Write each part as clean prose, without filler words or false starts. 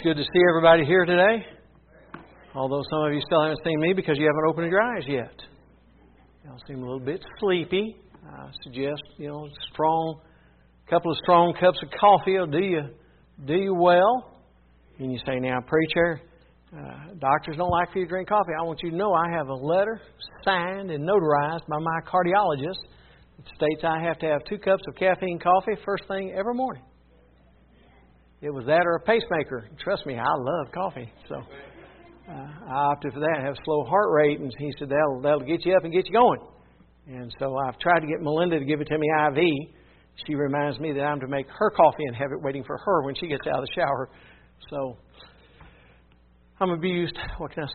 Good to see everybody here today. Although some of you still haven't seen me because you haven't opened your eyes yet. Y'all seem a little bit sleepy. I suggest, couple of strong cups of coffee will do you well. And you say, now, preacher, doctors don't like for you to drink coffee. I want you to know I have a letter signed and notarized by my cardiologist that states I have to have 2 cups of caffeine coffee first thing every morning. It was that or a pacemaker. Trust me, I love coffee. So I opted for that. I have slow heart rate. And he said, that'll get you up and get you going. And so I've tried to get Melinda to give it to me IV. She reminds me that I'm to make her coffee and have it waiting for her when she gets out of the shower. So I'm abused. What can I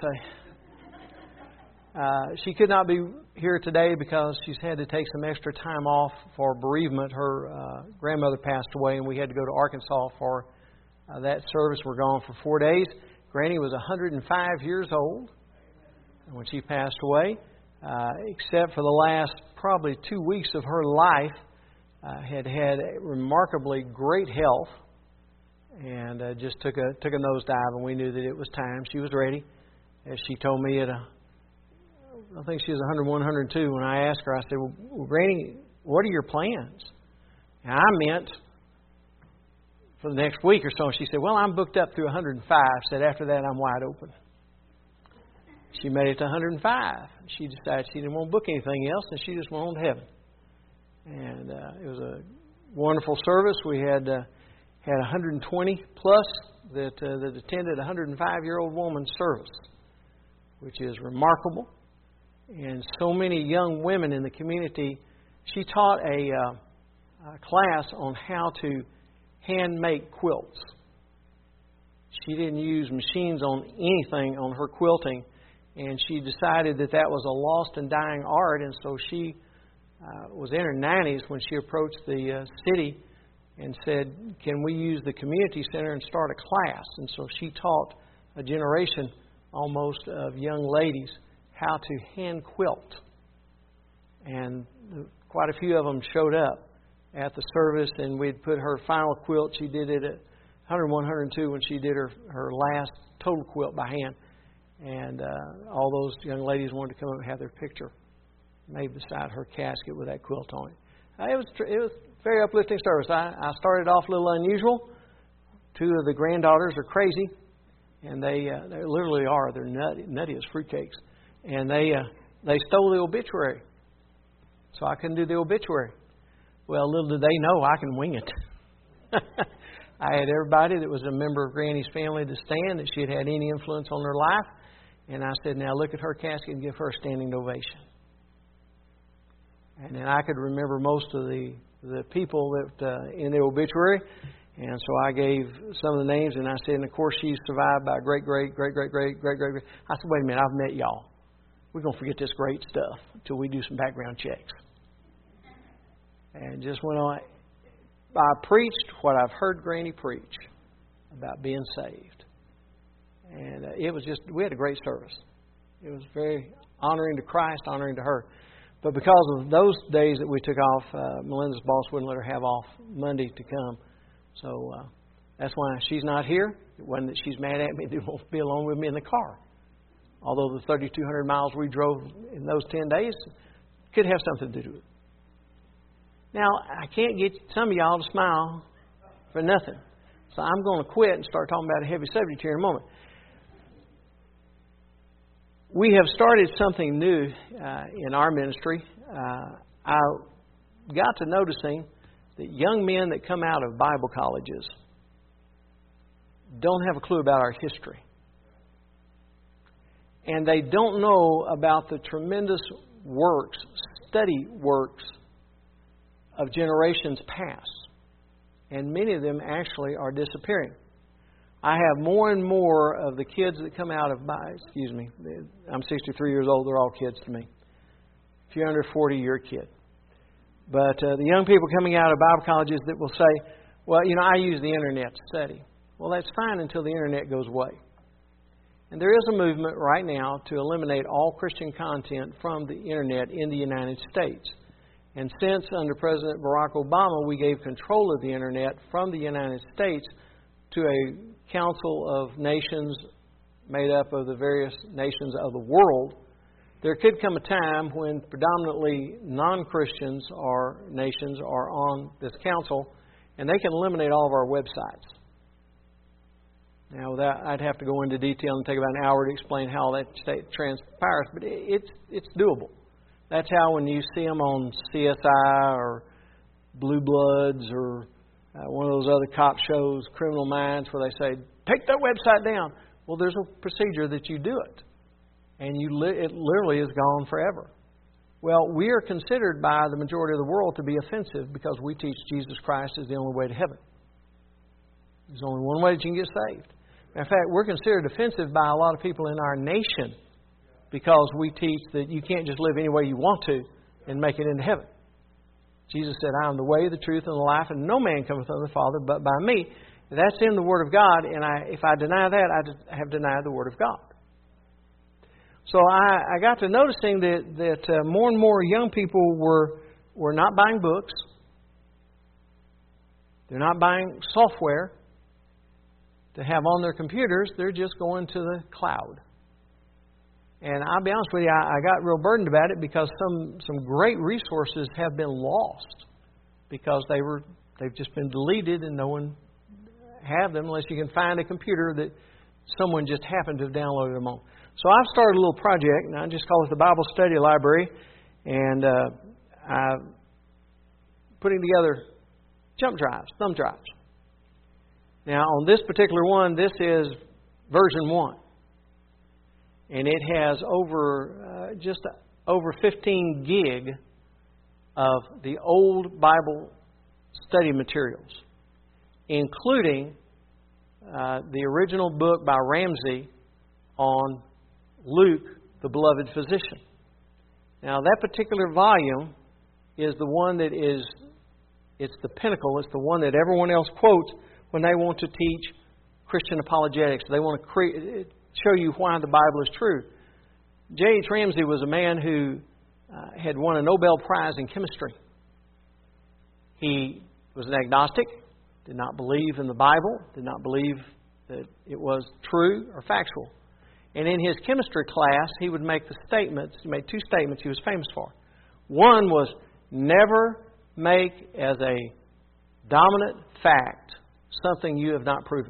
say? She could not be here today because she's had to take some extra time off for bereavement. Her grandmother passed away, and we had to go to Arkansas for that service. We're gone for 4 days. Granny was 105 years old when she passed away. Except for the last probably 2 weeks of her life, had remarkably great health, and just took a nosedive, and we knew that it was time. She was ready, as she told me I think she was 101, 102. When I asked her, I said, well, Granny, what are your plans? And I meant for the next week or so. She said, well, I'm booked up through 105. Said, after that, I'm wide open. She made it to 105. She decided she didn't want to book anything else, and she just went on to heaven. And it was a wonderful service. We had 120 plus that attended a 105-year-old woman's service, which is remarkable. And so many young women in the community. She taught a class on how to hand make quilts. She didn't use machines on anything on her quilting, and she decided that was a lost and dying art. And so she was in her 90s when she approached the city and said, can we use the community center and start a class? And so she taught a generation almost of young ladies how to hand quilt. And quite a few of them showed up at the service, and we'd put her final quilt. She did it at 101, 102 when she did her last total quilt by hand. And all those young ladies wanted to come up and have their picture made beside her casket with that quilt on it. It was a very uplifting service. I started off a little unusual. 2 of the granddaughters are crazy, and they literally are. They're nutty as fruitcakes. And they stole the obituary. So I couldn't do the obituary. Well, little did they know I can wing it. I had everybody that was a member of Granny's family to stand, that she had any influence on their life. And I said, now look at her casket and give her a standing ovation. And then I could remember most of the people that in the obituary. And so I gave some of the names, and I said, and of course she's survived by great. I said, wait a minute, I've met y'all. We're going to forget this great stuff until we do some background checks. And just went on. I preached what I've heard Granny preach about being saved. And it was just, we had a great service. It was very honoring to Christ, honoring to her. But because of those days that we took off, Melinda's boss wouldn't let her have off Monday to come. So that's why she's not here. It wasn't that she's mad at me that won't be along with me in the car. Although the 3,200 miles we drove in those 10 days could have something to do with it. Now, I can't get some of y'all to smile for nothing. So I'm going to quit and start talking about a heavy subject here in a moment. We have started something new in our ministry. I got to noticing that young men that come out of Bible colleges don't have a clue about our history. And they don't know about the tremendous works, study works of generations past. And many of them actually are disappearing. I have more and more of the kids that come out of I'm 63 years old, they're all kids to me. If you're under 40, you're a kid. But the young people coming out of Bible colleges that will say, well, I use the internet to study. Well, that's fine until the internet goes away. And there is a movement right now to eliminate all Christian content from the internet in the United States. And since under President Barack Obama we gave control of the internet from the United States to a council of nations made up of the various nations of the world, there could come a time when predominantly non-Christians or nations are on this council, and they can eliminate all of our websites. Now, I'd have to go into detail and take about an hour to explain how that transpires, but it's doable. That's how when you see them on CSI or Blue Bloods or one of those other cop shows, Criminal Minds, where they say, take that website down. Well, there's a procedure that you do it, and it literally is gone forever. Well, we are considered by the majority of the world to be offensive because we teach Jesus Christ is the only way to heaven. There's only one way that you can get saved. In fact, we're considered offensive by a lot of people in our nation because we teach that you can't just live any way you want to and make it into heaven. Jesus said, I am the way, the truth, and the life, and no man cometh unto the Father but by me. That's in the Word of God, and if I deny that, I have denied the Word of God. So I got to noticing that more and more young people were not buying books. They're not buying software to have on their computers. They're just going to the cloud. And I'll be honest with you, I got real burdened about it because some great resources have been lost because they've just been deleted and no one have them unless you can find a computer that someone just happened to have downloaded them on. So I've started a little project, and I just call it the Bible Study Library, and I'm putting together thumb drives. Now, on this particular one, this is version 1. And it has just over 15 gig of the old Bible study materials, including the original book by Ramsey on Luke, the beloved physician. Now, that particular volume is the one that it's the pinnacle. It's the one that everyone else quotes when they want to teach Christian apologetics. They want to show you why the Bible is true. J.H. Ramsey was a man who had won a Nobel Prize in chemistry. He was an agnostic, did not believe in the Bible, did not believe that it was true or factual. And in his chemistry class, he would make he made 2 statements he was famous for. One was, never make as a dominant fact something you have not proven.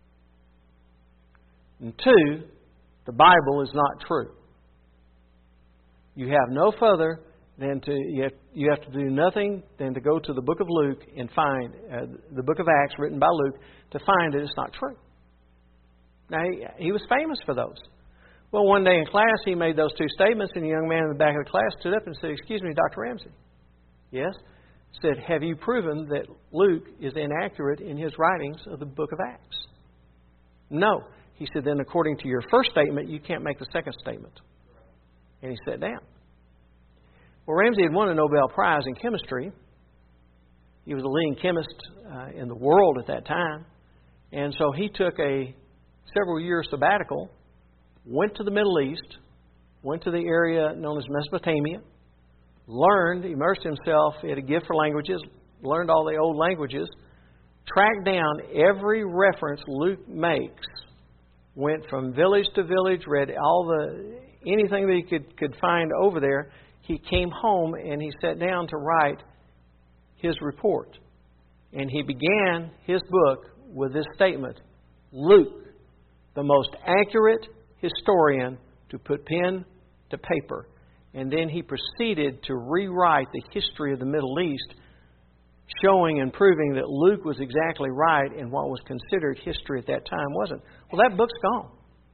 And 2, the Bible is not true. You have no further than you have to do nothing than to go to the book of Luke and find the book of Acts written by Luke to find that it's not true. Now, he was famous for those. Well, one day in class, he made those 2 statements, and a young man in the back of the class stood up and said, "Excuse me, Dr. Ramsey." Yes? Said, "Have you proven that Luke is inaccurate in his writings of the book of Acts?" "No." He said, "Then according to your first statement, you can't make the second statement." And he sat down. Well, Ramsey had won a Nobel Prize in chemistry. He was a leading chemist in the world at that time. And so he took a several-year sabbatical, went to the Middle East, went to the area known as Mesopotamia, immersed himself, he had a gift for languages, learned all the old languages, tracked down every reference Luke makes, went from village to village, read anything that he could find over there. He came home and he sat down to write his report. And he began his book with this statement, Luke, the most accurate historian to put pen to paper. And then he proceeded to rewrite the history of the Middle East, showing and proving that Luke was exactly right and what was considered history at that time wasn't. Well, that book's gone.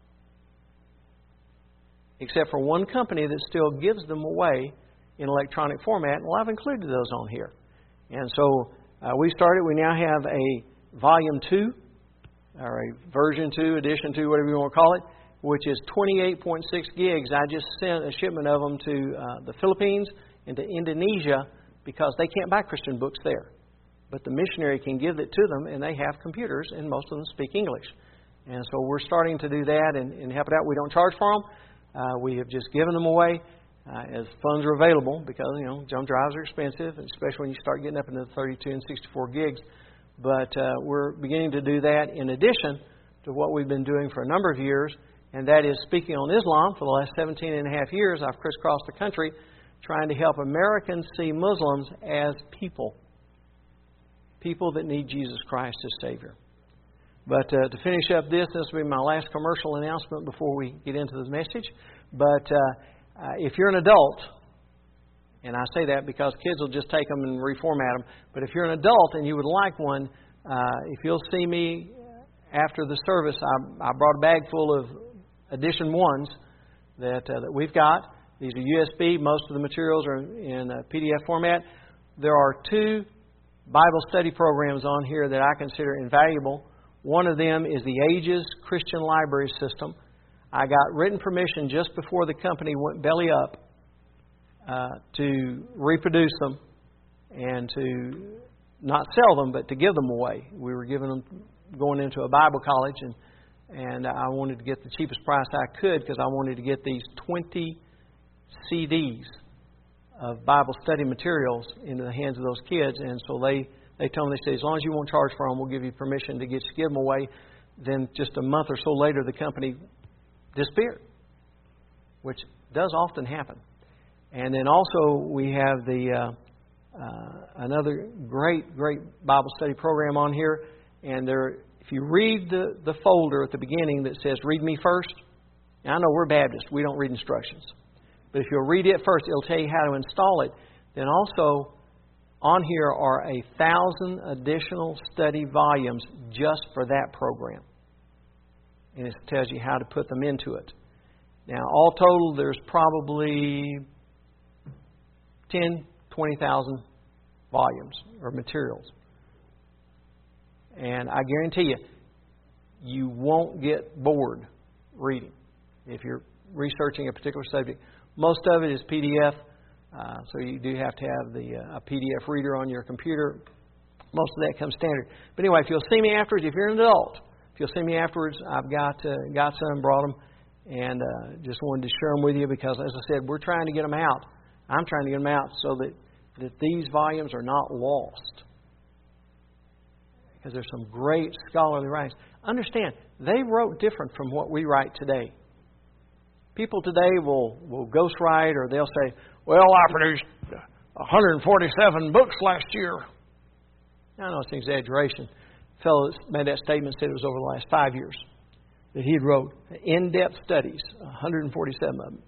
Except for one company that still gives them away in electronic format. Well, I've included those on here. And so we now have a volume 2, or a version 2, edition 2, whatever you want to call it, which is 28.6 gigs. I just sent a shipment of them to the Philippines and to Indonesia because they can't buy Christian books there. But the missionary can give it to them, and they have computers, and most of them speak English. And so we're starting to do that and help it out. We don't charge for them. We have just given them away as funds are available because, jump drives are expensive, especially when you start getting up into the 32 and 64 gigs. But we're beginning to do that in addition to what we've been doing for a number of years, and that is speaking on Islam. For the last 17 and a half years, I've crisscrossed the country trying to help Americans see Muslims as people that need Jesus Christ as Savior. But to finish up this will be my last commercial announcement before we get into the message. But if you're an adult, and I say that because kids will just take them and reformat them, but if you're an adult and you would like one, if you'll see me after the service, I brought a bag full of edition ones that we've got. These are USB. Most of the materials are in PDF format. There are 2 Bible study programs on here that I consider invaluable. One of them is the Ages Christian Library System. I got written permission just before the company went belly up to reproduce them and to not sell them, but to give them away. We were giving them, going into a Bible college, and I wanted to get the cheapest price I could because I wanted to get these 20 CDs of Bible study materials into the hands of those kids. And so they told me, they said, as long as you won't charge for them, we'll give you permission to give them away. Then just a month or so later, the company disappeared, which does often happen. And then also we have the another great Bible study program on here. And if you read the folder at the beginning that says "Read Me First," now I know we're Baptists, we don't read instructions, but if you'll read it first, it'll tell you how to install it. Then also on here are 1,000 additional study volumes just for that program, and it tells you how to put them into it. Now, all total, there's probably 20,000 volumes or materials. And I guarantee you, you won't get bored reading if you're researching a particular subject. Most of it is PDF, so you do have to have a PDF reader on your computer. Most of that comes standard. But anyway, if you'll see me afterwards, if you're an adult, if you'll see me afterwards, I've got some, brought them, and just wanted to share them with you because, as I said, we're trying to get them out. I'm trying to get them out so that these volumes are not lost. Because there's some great scholarly writings. Understand, they wrote different from what we write today. People today will ghostwrite, or they'll say, well, I produced 147 books last year. I know it's an exaggeration. The fellow that made that statement said it was over the last 5 years that he wrote in-depth studies, 147 of them.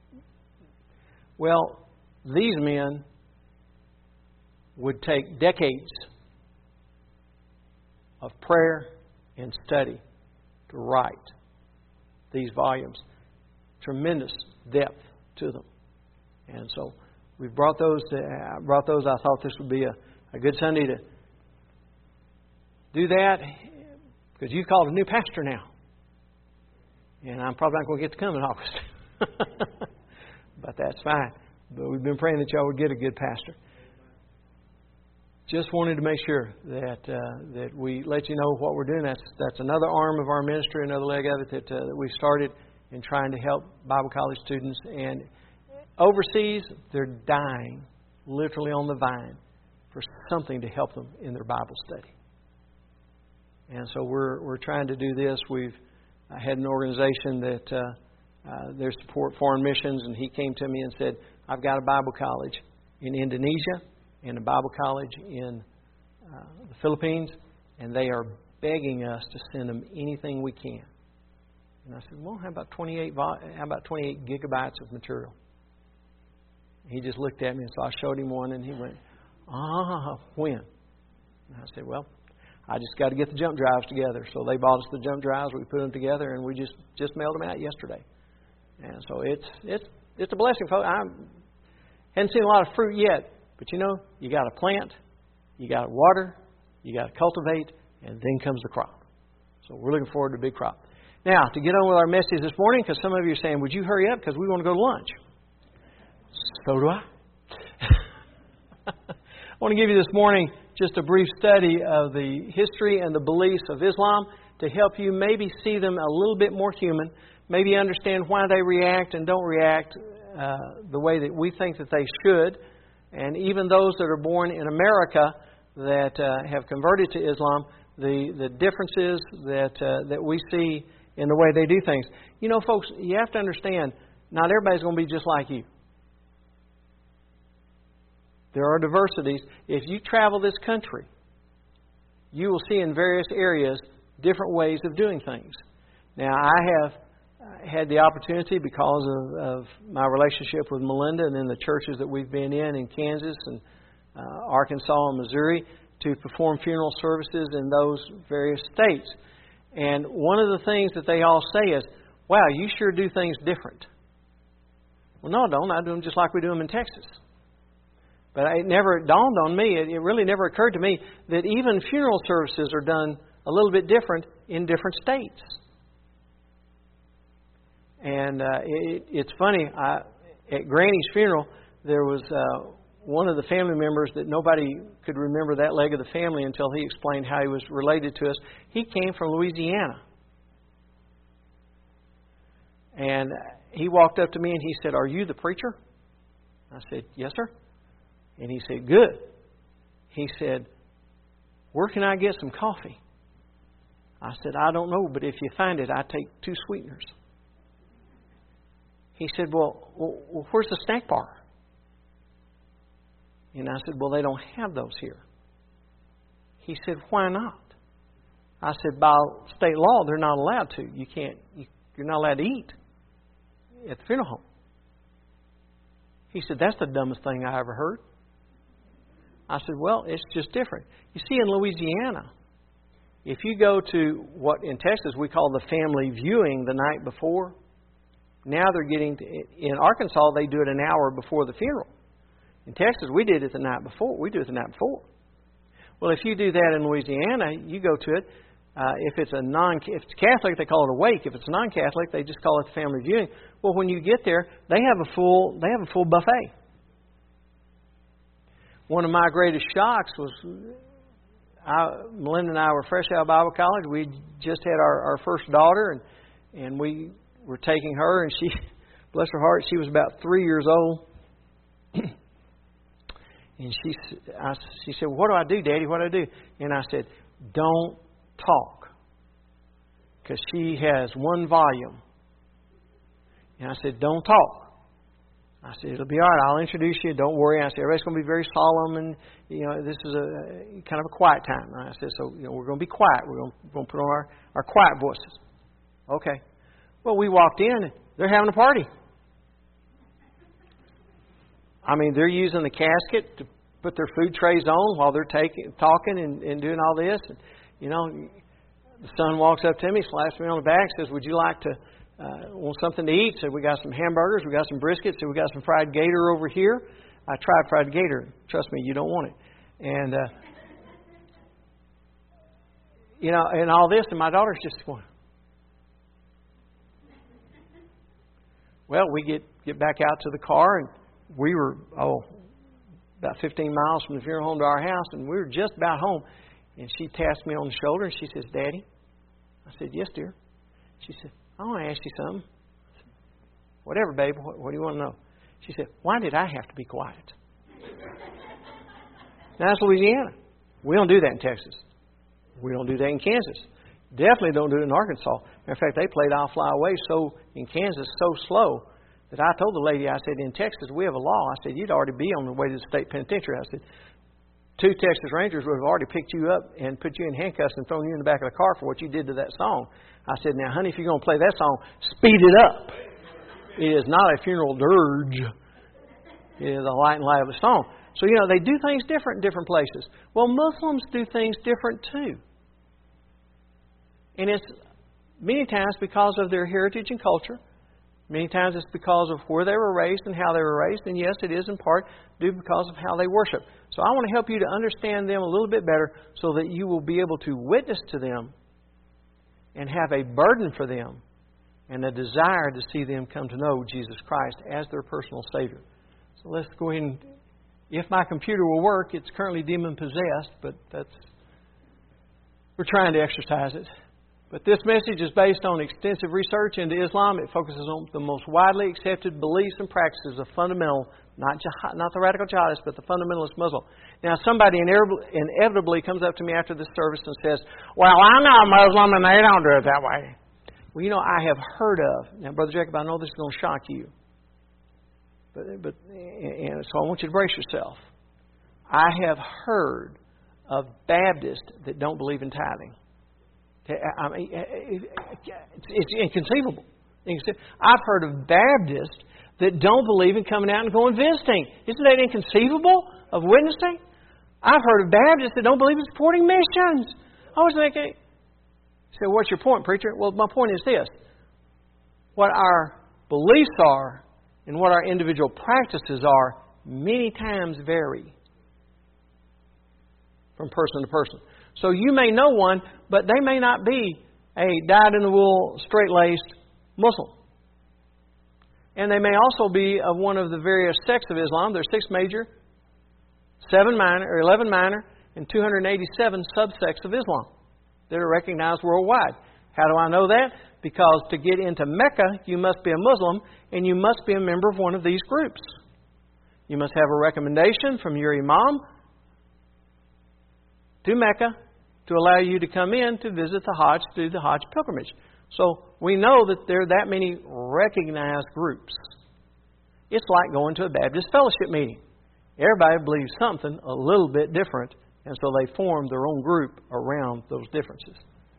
Well, these men would take decades of prayer and study to write these volumes. Tremendous depth to them. And so we brought those. I thought this would be a good Sunday to do that because you called a new pastor now. And I'm probably not going to get to come in August. But that's fine. But we've been praying that y'all would get a good pastor. Just wanted to make sure that we let you know what we're doing. That's another arm of our ministry, another leg of it that we started in trying to help Bible college students. And overseas, they're dying, literally on the vine, for something to help them in their Bible study. And so we're trying to do this. We've had an organization that they support foreign missions, and he came to me and said, I've got a Bible college in Indonesia and a Bible college in the Philippines, and they are begging us to send them anything we can. And I said, well, how about 28 gigabytes of material? He just looked at me, and so I showed him one, and he went, when? And I said, well, I just got to get the jump drives together. So they bought us the jump drives, we put them together, and we just mailed them out yesterday. And so it's a blessing, folks. I haven't seen a lot of fruit yet, but you know, you got to plant, you got to water, you got to cultivate, and then comes the crop. So we're looking forward to a big crop. Now, to get on with our message this morning, because some of you are saying, would you hurry up because we want to go to lunch? So do I. I want to give you this morning just a brief study of the history and the beliefs of Islam to help you maybe see them a little bit more human, maybe understand why they react and don't react the way that we think that they should. And even those that are born in America that have converted to Islam, the differences that we see in the way they do things. You know, folks, you have to understand, not everybody's going to be just like you. There are diversities. If you travel this country, you will see in various areas different ways of doing things. Now, I have had the opportunity, because of my relationship with Melinda and then the churches that we've been in Kansas and Arkansas and Missouri, to perform funeral services in those various states. And one of the things that they all say is, wow, you sure do things different. Well, no, I don't. I do them just like we do them in Texas. But it never dawned on me, it really never occurred to me, that even funeral services are done a little bit different in different states. And it's funny, at Granny's funeral, there was one of the family members that nobody could remember that leg of the family until he explained how he was related to us. He came from Louisiana. And he walked up to me and he said, "Are you the preacher?" I said, "Yes, sir." And he said, "Good." He said, "Where can I get some coffee?" I said, "I don't know, but if you find it, I take 2 sweeteners." He said, well, where's the snack bar? And I said, well, they don't have those here. He said, why not? I said, by state law, they're not allowed to. You're not allowed to eat at the funeral home. He said, that's the dumbest thing I ever heard. I said, well, it's just different. You see, in Louisiana, if you go to what in Texas we call the family viewing the night before, now they're getting in Arkansas, they do it an hour before the funeral. In Texas, we did it the night before. We do it the night before. Well, if you do that in Louisiana, you go to it. If it's Catholic, they call it a wake. If it's non-Catholic, they just call it the family viewing. Well, when you get there, they have a full buffet. One of my greatest shocks was Melinda and I were fresh out of Bible college. We just had our first daughter, and we were taking her, and she, bless her heart, she was about 3 years old. And she said, well, what do I do, Daddy? What do I do? And I said, don't talk, because she has 1 volume. And I said, don't talk. I said, it'll be all right. I'll introduce you. Don't worry. I said, everybody's going to be very solemn, and this is a kind of a quiet time. And I said, so we're going to be quiet. We're going to put on our quiet voices. Okay. Well, we walked in, and they're having a party. I mean, they're using the casket to put their food trays on while they're talking and doing all this. And, the son walks up to me, slaps me on the back, says, would you like to want something to eat? Said, we got some hamburgers, we got some briskets, and we got some fried gator over here. I tried fried gator. Trust me, you don't want it. And, and all this, and my daughter's just going. Well, we get back out to the car, and we were, about 15 miles from the funeral home to our house, and we were just about home. And she tapped me on the shoulder, and she says, Daddy? I said, yes, dear. She said, I want to ask you something. I said, whatever, babe. What do you want to know? She said, why did I have to be quiet? Now, that's Louisiana. We don't do that in Texas. We don't do that in Kansas. Definitely don't do it in Arkansas. Matter of fact, they played I'll Fly Away in Kansas so slow that I told the lady, I said, in Texas we have a law. I said, you'd already be on the way to the state penitentiary. I said, 2 Texas Rangers would have already picked you up and put you in handcuffs and thrown you in the back of the car for what you did to that song. I said, now, honey, if you're going to play that song, speed it up. It is not a funeral dirge. It is a light and lively song. So, they do things different in different places. Well, Muslims do things different too. And it's many times because of their heritage and culture. Many times it's because of where they were raised and how they were raised. And yes, it is in part due because of how they worship. So I want to help you to understand them a little bit better so that you will be able to witness to them and have a burden for them and a desire to see them come to know Jesus Christ as their personal Savior. So let's go ahead and, if my computer will work, it's currently demon-possessed, but we're trying to exercise it. But this message is based on extensive research into Islam. It focuses on the most widely accepted beliefs and practices of fundamental not the radical jihadist, but the fundamentalist Muslim. Now, somebody inevitably comes up to me after this service and says, well, I'm not Muslim and they don't do it that way. Well, I have heard of. Now, Brother Jacob, I know this is going to shock you. And so I want you to brace yourself. I have heard of Baptists that don't believe in tithing. I mean, it's inconceivable. I've heard of Baptists that don't believe in coming out and going visiting. Isn't that inconceivable of witnessing? I've heard of Baptists that don't believe in supporting missions. I was thinking, so what's your point, preacher? Well, my point is this. What our beliefs are and what our individual practices are many times vary from person to person. So you may know one, but they may not be a dyed-in-the-wool, straight-laced Muslim. And they may also be of one of the various sects of Islam. There's 6 major, 7 minor, or 11 minor, and 287 subsects of Islam that are recognized worldwide. How do I know that? Because to get into Mecca, you must be a Muslim, and you must be a member of one of these groups. You must have a recommendation from your imam to Mecca to allow you to come in to visit the Hajj, to do the Hajj pilgrimage. So we know that there are that many recognized groups. It's like going to a Baptist fellowship meeting. Everybody believes something a little bit different, and so they form their own group around those differences.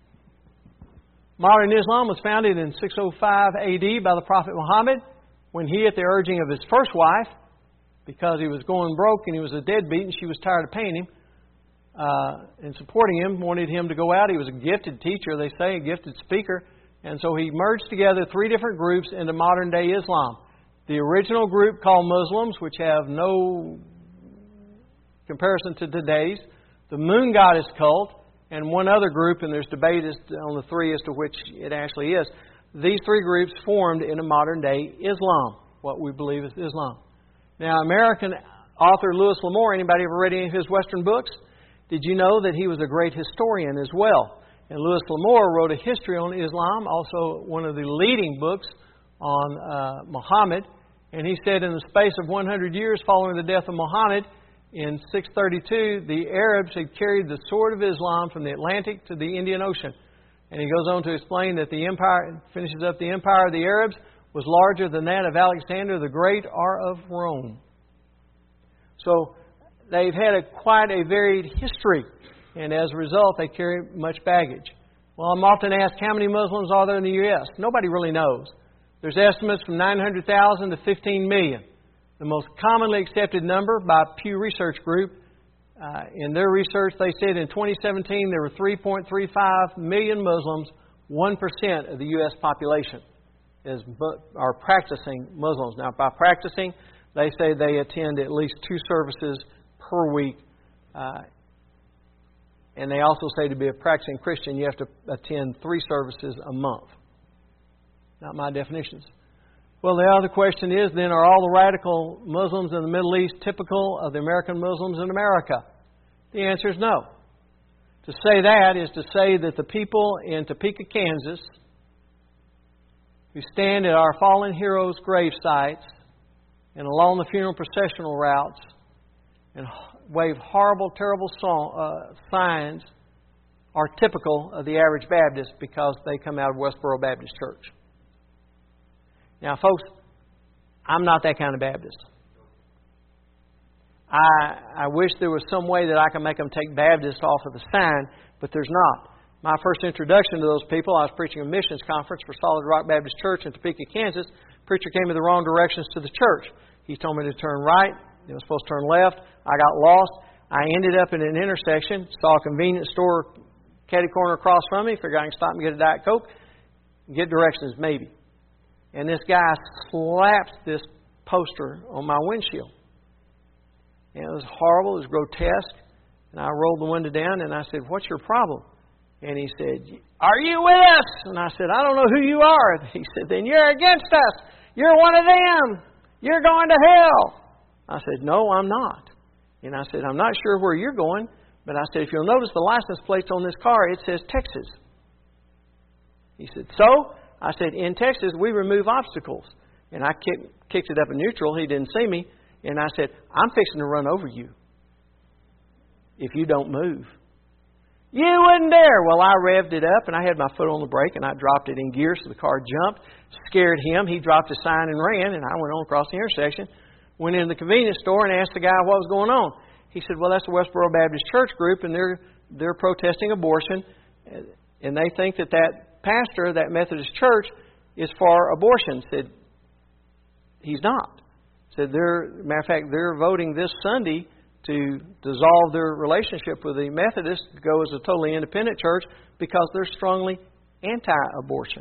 Modern Islam was founded in 605 AD by the Prophet Muhammad when he, at the urging of his first wife, because he was going broke and he was a deadbeat and she was tired of paying him and supporting him, wanted him to go out. He was a gifted teacher, they say, a gifted speaker. And so he merged together 3 different groups into modern-day Islam. The original group called Muslims, which have no comparison to today's, the Moon Goddess cult, and one other group, and there's debate on the 3 as to which it actually is. These 3 groups formed into modern-day Islam, what we believe is Islam. Now, American author Louis L'Amour, anybody ever read any of his Western books? Did you know that he was a great historian as well? And Louis L'Amour wrote a history on Islam, also one of the leading books on Muhammad. And he said in the space of 100 years following the death of Muhammad, in 632, the Arabs had carried the sword of Islam from the Atlantic to the Indian Ocean. And he goes on to explain that the empire, finishes up, the empire of the Arabs was larger than that of Alexander the Great or of Rome. So they've had quite a varied history, and as a result, they carry much baggage. Well, I'm often asked, how many Muslims are there in the U.S.? Nobody really knows. There's estimates from 900,000 to 15 million. The most commonly accepted number by Pew Research Group, in their research, they said in 2017 there were 3.35 million Muslims, 1% of the U.S. population are practicing Muslims. Now, by practicing, they say they attend at least 2 services per week. And they also say to be a practicing Christian, you have to attend 3 services a month. Not my definitions. Well, the other question is then, are all the radical Muslims in the Middle East typical of the American Muslims in America? The answer is no. To say that is to say that the people in Topeka, Kansas, who stand at our fallen heroes' grave sites and along the funeral processional routes and wave horrible, terrible signs, are typical of the average Baptist because they come out of Westboro Baptist Church. Now, folks, I'm not that kind of Baptist. I wish there was some way that I could make them take Baptist off of the sign, but there's not. My first introduction to those people, I was preaching a missions conference for Solid Rock Baptist Church in Topeka, Kansas. The preacher came in the wrong directions to the church. He told me to turn right. It was supposed to turn left. I got lost. I ended up in an intersection, saw a convenience store catty corner across from me, figured I can stop and get a Diet Coke, get directions maybe. And this guy slapped this poster on my windshield. And it was horrible. It was grotesque. And I rolled the window down and I said, "What's your problem?" And he said, "Are you with us?" And I said, "I don't know who you are." He said, "Then you're against us. You're one of them. You're going to hell." I said, "No, I'm not." And I said, "I'm not sure where you're going." But I said, "If you'll notice the license plate on this car, it says Texas." He said, "So?" I said, "In Texas, we remove obstacles." And I kicked it up in neutral. He didn't see me. And I said, I'm fixing to run over you if you don't move. You wouldn't dare. Well, I revved it up, and I had my foot on the brake, and I dropped it in gear, so the car jumped, scared him. He dropped his sign and ran, and I went on across the intersection, went into the convenience store, and asked the guy what was going on. He said, well, that's the Westboro Baptist Church group, and they're protesting abortion, and they think that pastor, that Methodist church, is for abortion. Said, he's not. Said, matter of fact, they're voting this Sunday to dissolve their relationship with the Methodists, to go as a totally independent church, because they're strongly anti-abortion.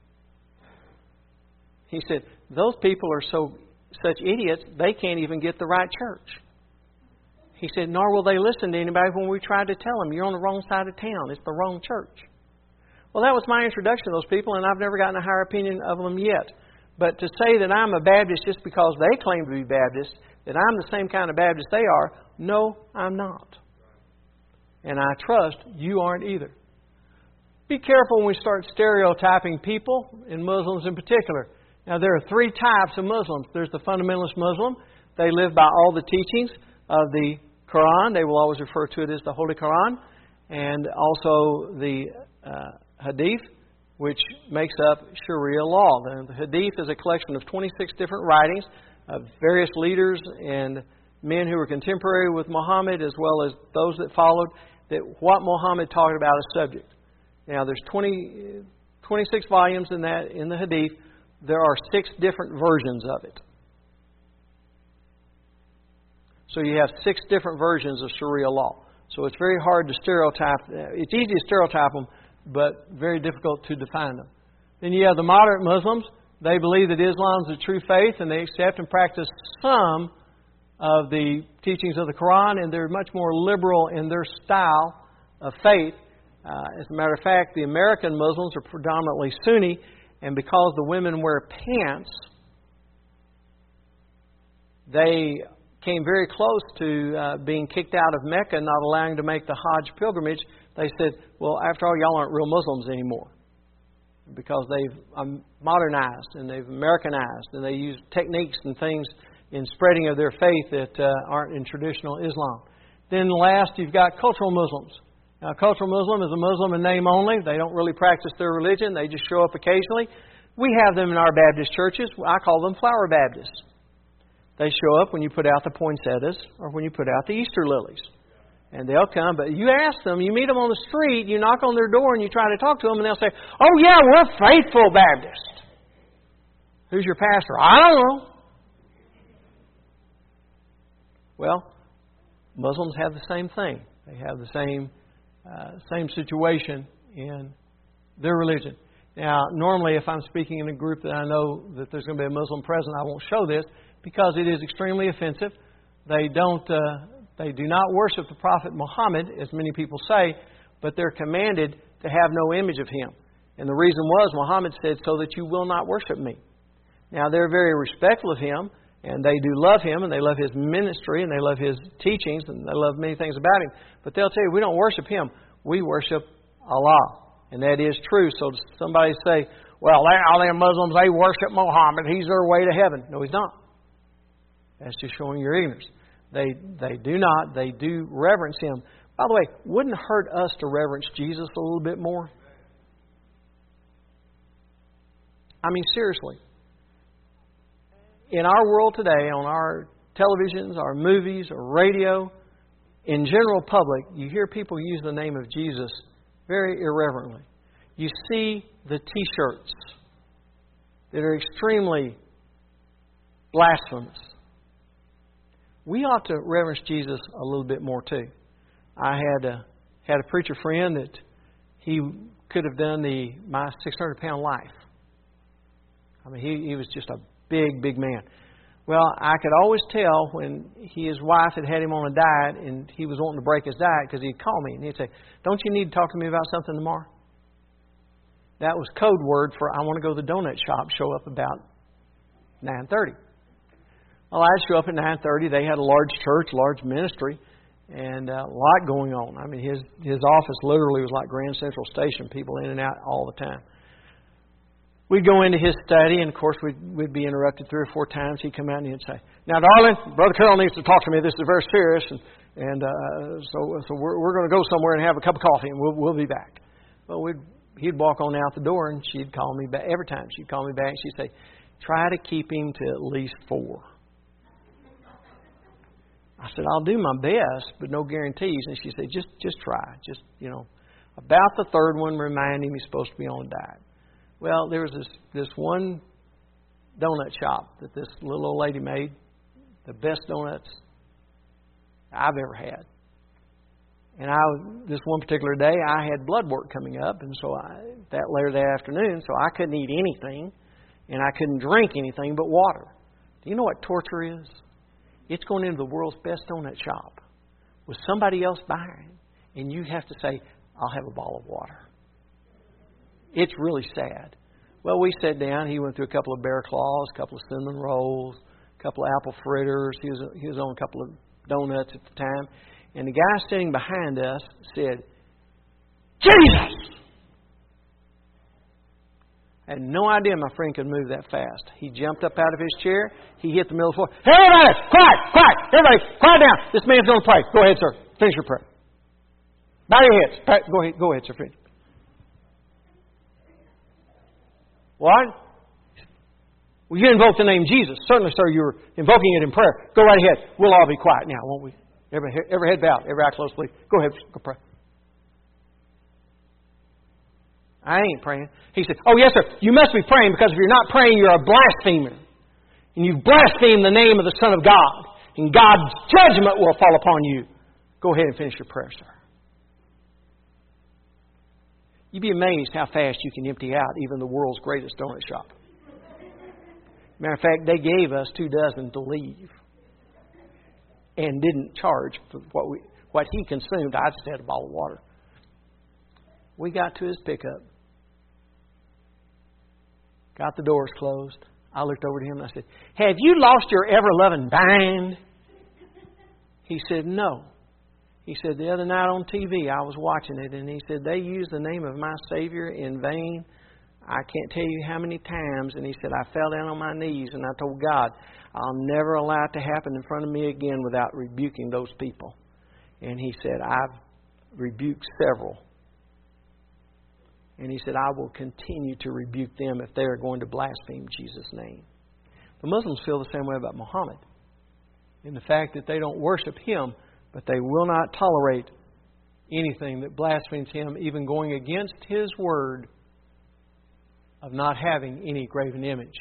He said, those people are such idiots, they can't even get the right church. He said, nor will they listen to anybody when we try to tell them, you're on the wrong side of town. It's the wrong church. Well, that was my introduction to those people, and I've never gotten a higher opinion of them yet. But to say that I'm a Baptist just because they claim to be Baptist, that I'm the same kind of Baptist they are, no, I'm not. And I trust you aren't either. Be careful when we start stereotyping people, and Muslims in particular. Now, there are three types of Muslims. There's the fundamentalist Muslim. They live by all the teachings of the Quran. They will always refer to it as the Holy Quran. And also the Hadith, which makes up Sharia law. The Hadith is a collection of 26 different writings of various leaders and men who were contemporary with Muhammad, as well as those that followed, that what Muhammad talked about a subject. Now, there's 26 volumes in the Hadith. There are 6 different versions of it. So you have 6 different versions of Sharia law. So it's very hard to stereotype. It's easy to stereotype them, but very difficult to define them. Then you have the moderate Muslims. They believe that Islam is the true faith, and they accept and practice some of the teachings of the Quran, and they're much more liberal in their style of faith. As a matter of fact, the American Muslims are predominantly Sunni, and because the women wear pants, they came very close to being kicked out of Mecca, not allowing to make the Hajj pilgrimage. They said, well, after all, y'all aren't real Muslims anymore, because they've modernized and they've Americanized, and they use techniques and things in spreading of their faith that aren't in traditional Islam. Then last, you've got cultural Muslims. Now, a cultural Muslim is a Muslim in name only. They don't really practice their religion. They just show up occasionally. We have them in our Baptist churches. I call them flower Baptists. They show up when you put out the poinsettias or when you put out the Easter lilies. And they'll come, but you ask them, you meet them on the street, you knock on their door and you try to talk to them, and they'll say, oh yeah, we're faithful Baptists. Who's your pastor? I don't know. Well, Muslims have the same thing. They have the same situation in their religion. Now, normally if I'm speaking in a group that I know that there's going to be a Muslim present, I won't show this because it is extremely offensive. They do not worship the Prophet Muhammad, as many people say, but they're commanded to have no image of him. And the reason was Muhammad said, so that you will not worship me. Now, they're very respectful of him, and they do love him, and they love his ministry, and they love his teachings, and they love many things about him. But they'll tell you, we don't worship him. We worship Allah. And that is true. So somebody say, well, all them Muslims, they worship Muhammad. He's their way to heaven. No, he's not. That's just showing your ignorance. They do not. They do reverence him. By the way, wouldn't it hurt us to reverence Jesus a little bit more? I mean, seriously. In our world today, on our televisions, our movies, our radio, in general public, you hear people use the name of Jesus very irreverently. You see the T-shirts that are extremely blasphemous. We ought to reverence Jesus a little bit more too. I had a preacher friend that he could have done my 600-pound life. I mean, he was just a big man. Well, I could always tell when his wife had him on a diet and he was wanting to break his diet, because he'd call me and he'd say, don't you need to talk to me about something tomorrow? That was code word for I want to go to the donut shop, show up about 9:30. Well, I'd show up at 9:30. They had a large church, large ministry, and a lot going on. I mean, his office literally was like Grand Central Station, people in and out all the time. we'd go into his study, and of course we'd be interrupted 3 or 4 times. He'd come out and he'd say, "Now, darling, Brother Carroll needs to talk to me. This is very serious, and so we're going to go somewhere and have a cup of coffee, and we'll be back." Well, he'd walk on out the door, and she'd call me back. Every time she'd call me back, she'd say, "Try to keep him to at least 4." I said, "I'll do my best, but no guarantees." And she said, just try. Just, about the 3rd one, remind him he's supposed to be on a diet. Well, there was this one donut shop that this little old lady made, the best donuts I've ever had. And this one particular day, I had blood work coming up, and so that later that afternoon, so I couldn't eat anything, and I couldn't drink anything but water. Do you know what torture is? It's going into the world's best donut shop with somebody else buying, and you have to say, "I'll have a bottle of water." It's really sad. Well, we sat down. He went through a couple of bear claws, a couple of cinnamon rolls, a couple of apple fritters. He was on a couple of donuts at the time. And the guy sitting behind us said, "Jesus!" I had no idea my friend could move that fast. He jumped up out of his chair. He hit the middle of the floor. "Hey, everybody! Quiet! Everybody, quiet down. This man's going to pray. Go ahead, sir. Finish your prayer. Bow your heads. Go ahead, sir. Finish." "What?" "Well, you invoked the name Jesus. Certainly, sir, you were invoking it in prayer. Go right ahead. We'll all be quiet now, won't we? Every head bowed, every eye closed, please. Go ahead, go pray." "I ain't praying." He said, "Oh, yes, sir. You must be praying, because if you're not praying, you're a blasphemer. And you've blasphemed the name of the Son of God. And God's judgment will fall upon you. Go ahead and finish your prayer, sir." You'd be amazed how fast you can empty out even the world's greatest donut shop. Matter of fact, they gave us 2 dozen to leave. And didn't charge for what he consumed. I just had a bottle of water. We got to his pickup. Got the doors closed. I looked over to him and I said, "Have you lost your ever-loving mind?" He said, "No." He said, "The other night on TV, I was watching it, and he said, they used the name of my Savior in vain. I can't tell you how many times." And he said, "I fell down on my knees and I told God, I'll never allow it to happen in front of me again without rebuking those people." And he said, "I've rebuked several." And he said, "I will continue to rebuke them if they are going to blaspheme Jesus' name." The Muslims feel the same way about Muhammad, in the fact that they don't worship him, but they will not tolerate anything that blasphemes him, even going against his word of not having any graven image.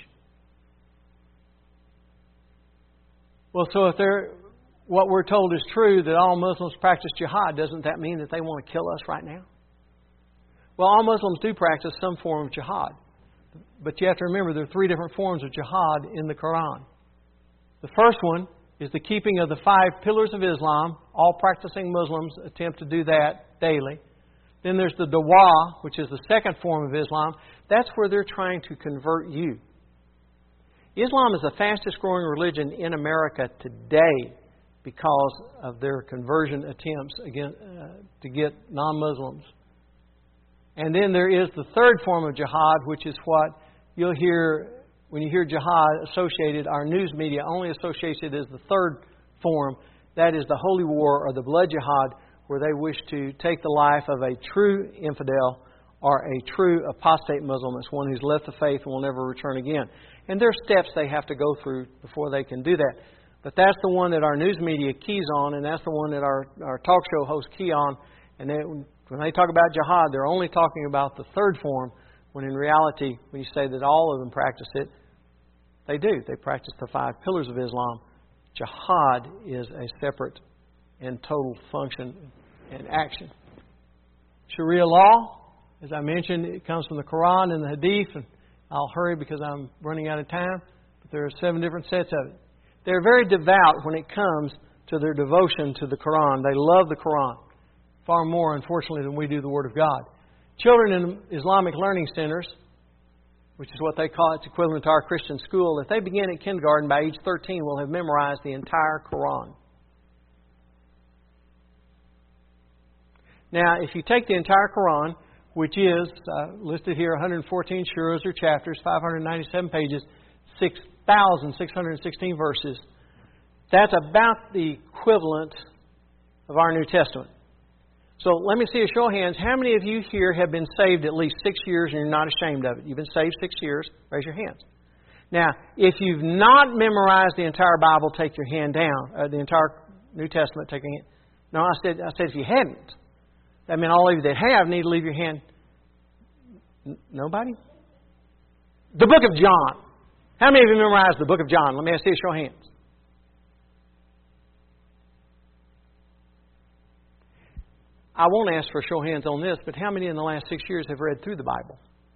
Well, so if what we're told is true, that all Muslims practice jihad, doesn't that mean that they want to kill us right now? Well, all Muslims do practice some form of jihad. But you have to remember there are 3 different forms of jihad in the Quran. The first one is the keeping of the 5 pillars of Islam. All practicing Muslims attempt to do that daily. Then there's the Dawah, which is the second form of Islam. That's where they're trying to convert you. Islam is the fastest growing religion in America today because of their conversion attempts to get non-Muslims. And then there is the third form of jihad, which is what you'll hear when you hear jihad associated. Our news media only associates it as the third form. That is the holy war or the blood jihad, where they wish to take the life of a true infidel or a true apostate Muslim. It's one who's left the faith and will never return again. And there are steps they have to go through before they can do that. But that's the one that our news media keys on, and that's the one that our talk show hosts key on. And when they talk about jihad, they're only talking about the third form, when in reality, when you say that all of them practice it, they do. They practice the 5 pillars of Islam. Jihad is a separate and total function and action. Sharia law, as I mentioned, it comes from the Quran and the Hadith, and I'll hurry because I'm running out of time, but there are 7 different sets of it. They're very devout when it comes to their devotion to the Quran. They love the Quran far more, unfortunately, than we do the Word of God. Children in Islamic learning centers, which is what they call it, it's equivalent to our Christian school, if they begin at kindergarten, by age 13, will have memorized the entire Quran. Now, if you take the entire Quran, which is listed here 114 shuras or chapters, 597 pages, 6,616 verses. That's about the equivalent of our New Testament. So let me see a show of hands. How many of you here have been saved at least 6 years and you're not ashamed of it? You've been saved 6 years. Raise your hands. Now, if you've not memorized the entire Bible, take your hand down. The entire New Testament, take your hand. No, I said if you hadn't. That meant all of you that have need to leave your hand. Nobody? The book of John. How many of you memorized the book of John? Let me see a show of hands. I won't ask for a show of hands on this, but how many in the last 6 years have read through the Bible?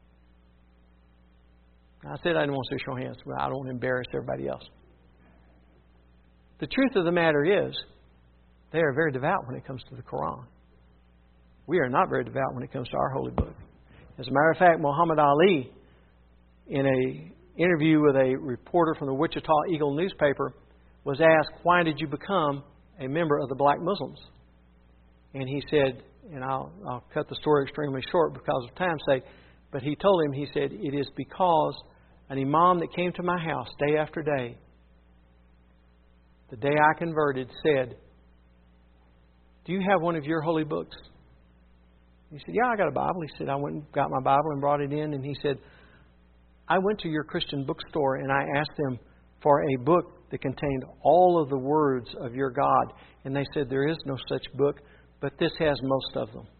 I said I didn't want to see a show of hands, but I don't want to embarrass everybody else. The truth of the matter is, they are very devout when it comes to the Quran. We are not very devout when it comes to our holy book. As a matter of fact, Muhammad Ali, in an interview with a reporter from the Wichita Eagle newspaper, was asked, why did you become a member of the black Muslims? And he said, and I'll cut the story extremely short because of time's sake, but he told him, he said, it is because an imam that came to my house day after day, the day I converted, said, do you have one of your holy books? He said, yeah, I got a Bible. He said, I went and got my Bible and brought it in. And he said, I went to your Christian bookstore and I asked them for a book that contained all of the words of your God. And they said, there is no such book, but this has most of them.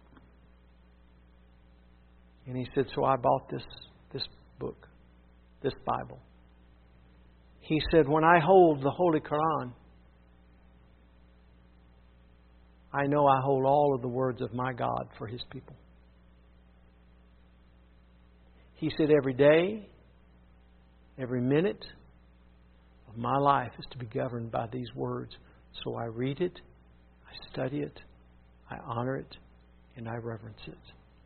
And he said, so I bought this book, this Bible. He said, when I hold the Holy Quran, I know I hold all of the words of my God for His people. He said, every day, every minute of my life is to be governed by these words. So I read it, I study it, I honor it, and I reverence it.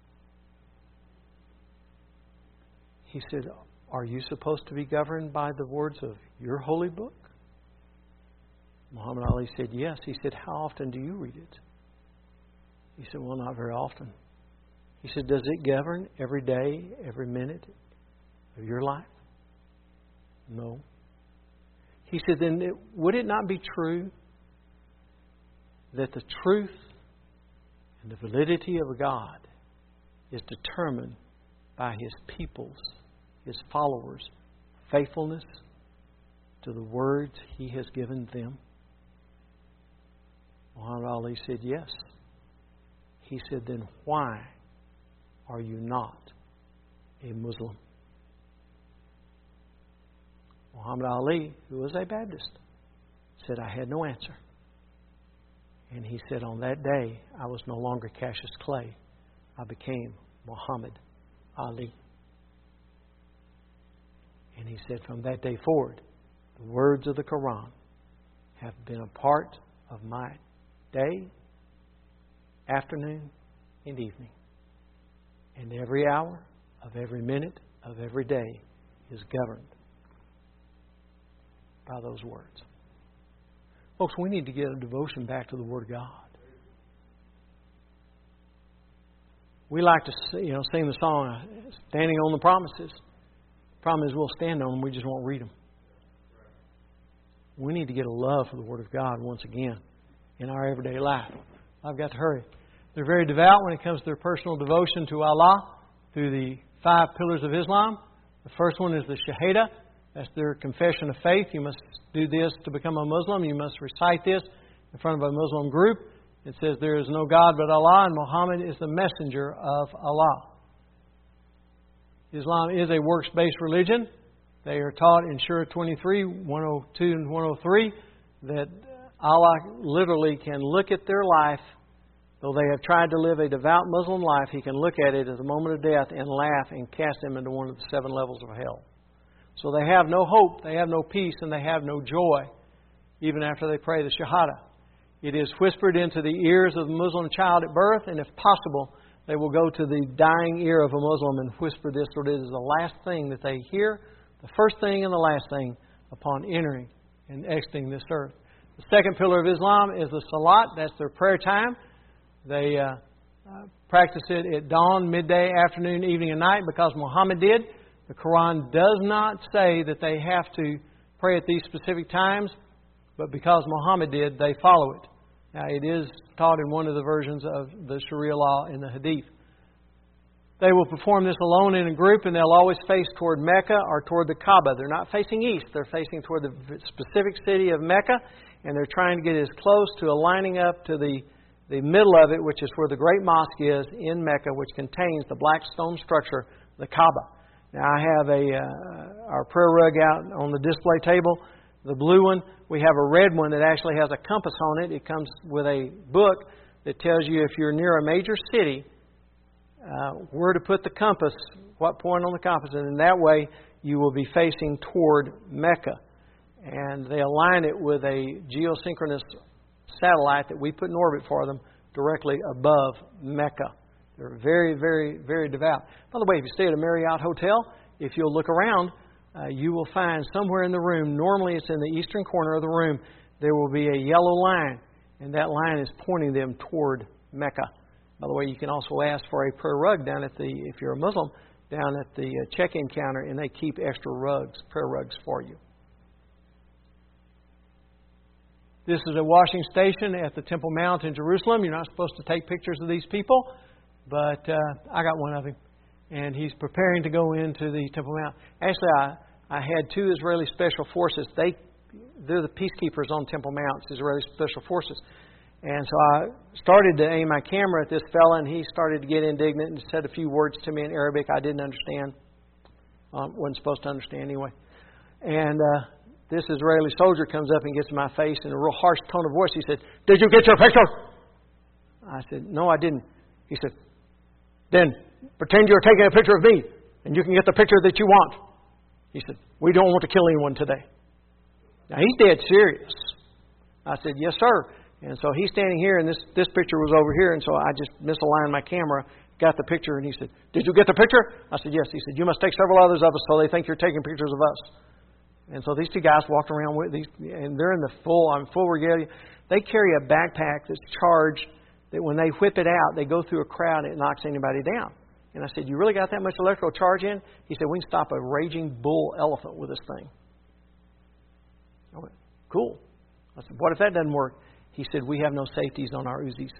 He said, are you supposed to be governed by the words of your holy book? Muhammad Ali said, yes. He said, how often do you read it? He said, well, not very often. He said, does it govern every day, every minute of your life? No. He said, then would it not be true that the truth and the validity of God is determined by His people's, His followers' faithfulness to the words He has given them? Muhammad Ali said, yes. He said, then why are you not a Muslim? Muhammad Ali, who was a Baptist, said, I had no answer. And he said, on that day, I was no longer Cassius Clay. I became Muhammad Ali. And he said, from that day forward, the words of the Quran have been a part of my day, afternoon, and evening. And every hour of every minute of every day is governed by those words. Folks, we need to get a devotion back to the Word of God. We like to sing the song, Standing on the Promises. The problem is we'll stand on them, we just won't read them. We need to get a love for the Word of God once again in our everyday life. I've got to hurry. They're very devout when it comes to their personal devotion to Allah through the 5 pillars of Islam. The first one is the Shahada. That's their confession of faith. You must do this to become a Muslim. You must recite this in front of a Muslim group. It says there is no God but Allah and Muhammad is the messenger of Allah. Islam is a works-based religion. They are taught in Surah 23, 102 and 103 that Allah literally can look at their life. Though they have tried to live a devout Muslim life, He can look at it at the moment of death and laugh and cast them into one of the 7 levels of hell. So they have no hope, they have no peace, and they have no joy, even after they pray the Shahada. It is whispered into the ears of the Muslim child at birth, and if possible, they will go to the dying ear of a Muslim and whisper this, so it is the last thing that they hear, the first thing and the last thing upon entering and exiting this earth. The second pillar of Islam is the Salat. That's their prayer time. They practice it at dawn, midday, afternoon, evening, and night because Muhammad did. The Quran does not say that they have to pray at these specific times, but because Muhammad did, they follow it. Now, it is taught in one of the versions of the Sharia law in the Hadith. They will perform this alone in a group, and they'll always face toward Mecca or toward the Kaaba. They're not facing east. They're facing toward the specific city of Mecca, and they're trying to get as close to aligning up to the middle of it, which is where the great mosque is in Mecca, which contains the black stone structure, the Kaaba. Now, I have our prayer rug out on the display table, the blue one. We have a red one that actually has a compass on it. It comes with a book that tells you if you're near a major city, where to put the compass, what point on the compass, and in that way you will be facing toward Mecca. And they align it with a geosynchronous satellite that we put in orbit for them directly above Mecca. They're very, very, very devout. By the way, if you stay at a Marriott hotel, if you'll look around, you will find somewhere in the room, normally it's in the eastern corner of the room, there will be a yellow line, and that line is pointing them toward Mecca. By the way, you can also ask for a prayer rug down at if you're a Muslim, down at the check-in counter, and they keep extra rugs, prayer rugs for you. This is a washing station at the Temple Mount in Jerusalem. You're not supposed to take pictures of these people, but I got one of him, and he's preparing to go into the Temple Mount. Actually, I had two Israeli Special Forces. They're the peacekeepers on Temple Mount, Israeli Special Forces. And so I started to aim my camera at this fella, and he started to get indignant and said a few words to me in Arabic I didn't understand. Wasn't supposed to understand anyway. And this Israeli soldier comes up and gets in my face in a real harsh tone of voice. He said, "Did you get your picture?" I said, "No, I didn't." He said, "Then pretend you're taking a picture of me, and you can get the picture that you want." He said, "We don't want to kill anyone today." Now, he's dead serious. I said, "Yes, sir." And so he's standing here, and this picture was over here, and so I just misaligned my camera, got the picture, and he said, "Did you get the picture?" I said, "Yes." He said, "You must take several others of us so they think you're taking pictures of us." And so these two guys walked around with these, and they're in the full regalia. They carry a backpack that's charged that when they whip it out, they go through a crowd and it knocks anybody down. And I said, "You really got that much electrical charge in?" He said, "We can stop a raging bull elephant with this thing." I went, "Cool." I said, "What if that doesn't work?" He said, "We have no safeties on our Uzis."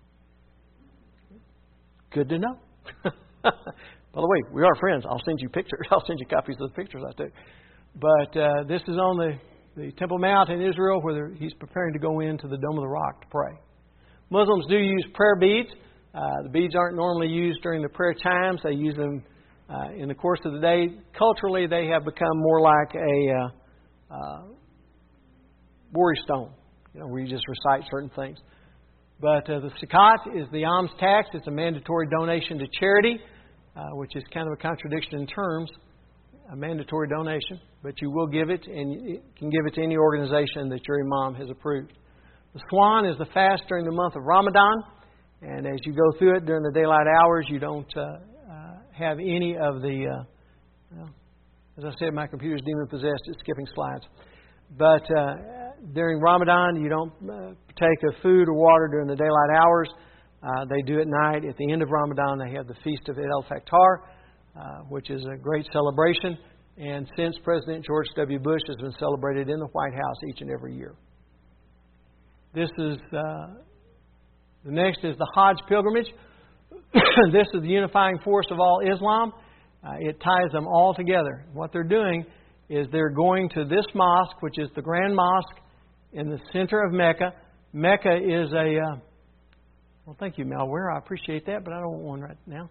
Good to know. By the way, we are friends. I'll send you pictures. I'll send you copies of the pictures I took. But this is on the Temple Mount in Israel where he's preparing to go into the Dome of the Rock to pray. Muslims do use prayer beads. The beads aren't normally used during the prayer times. They use them in the course of the day. Culturally, they have become more like a worry stone, where you just recite certain things. But the zakat is the alms tax. It's a mandatory donation to charity, which is kind of a contradiction in terms. A mandatory donation, but you will give it, and you can give it to any organization that your imam has approved. The Swan is the fast during the month of Ramadan, and as you go through it during the daylight hours, you don't have any of the, as I said, my computer's demon-possessed, it's skipping slides. But during Ramadan, you don't partake of food or water during the daylight hours. They do at night. At the end of Ramadan, they have the Feast of Eid al-Fitr, which is a great celebration. And since President George W. Bush has been celebrated in the White House each and every year. This is the next is the Hajj pilgrimage. This is the unifying force of all Islam. It ties them all together. What they're doing is they're going to this mosque, which is the Grand Mosque in the center of Mecca. Mecca is well, thank you, Malware. I appreciate that, but I don't want one right now.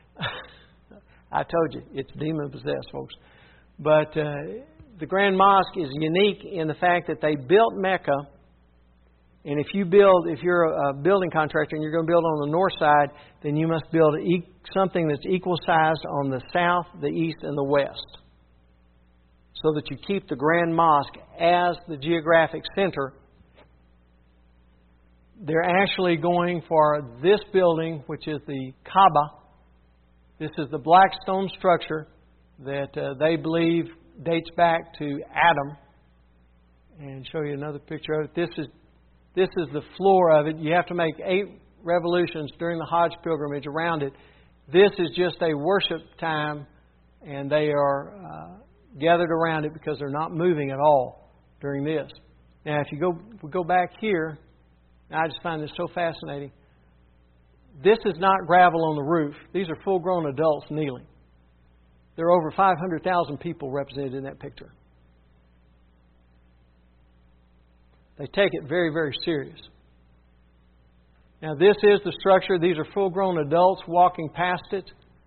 I told you, it's demon-possessed, folks. But the Grand Mosque is unique in the fact that they built Mecca, and if you're a building contractor and you're going to build on the north side, then you must build something that's equal sized on the south, the east, and the west, so that you keep the Grand Mosque as the geographic center. They're actually going for this building, which is the Kaaba. This is the black stone structure that they believe dates back to Adam. And show you another picture of it. This is the floor of it. You have to make 8 revolutions during the Hajj pilgrimage around it. This is just a worship time, and they are gathered around it because they're not moving at all during this. Now, if we go back here, I just find this so fascinating. This is not gravel on the roof. These are full-grown adults kneeling. There are over 500,000 people represented in that picture. They take it very, very serious. Now, this is the structure. These are full-grown adults walking past it.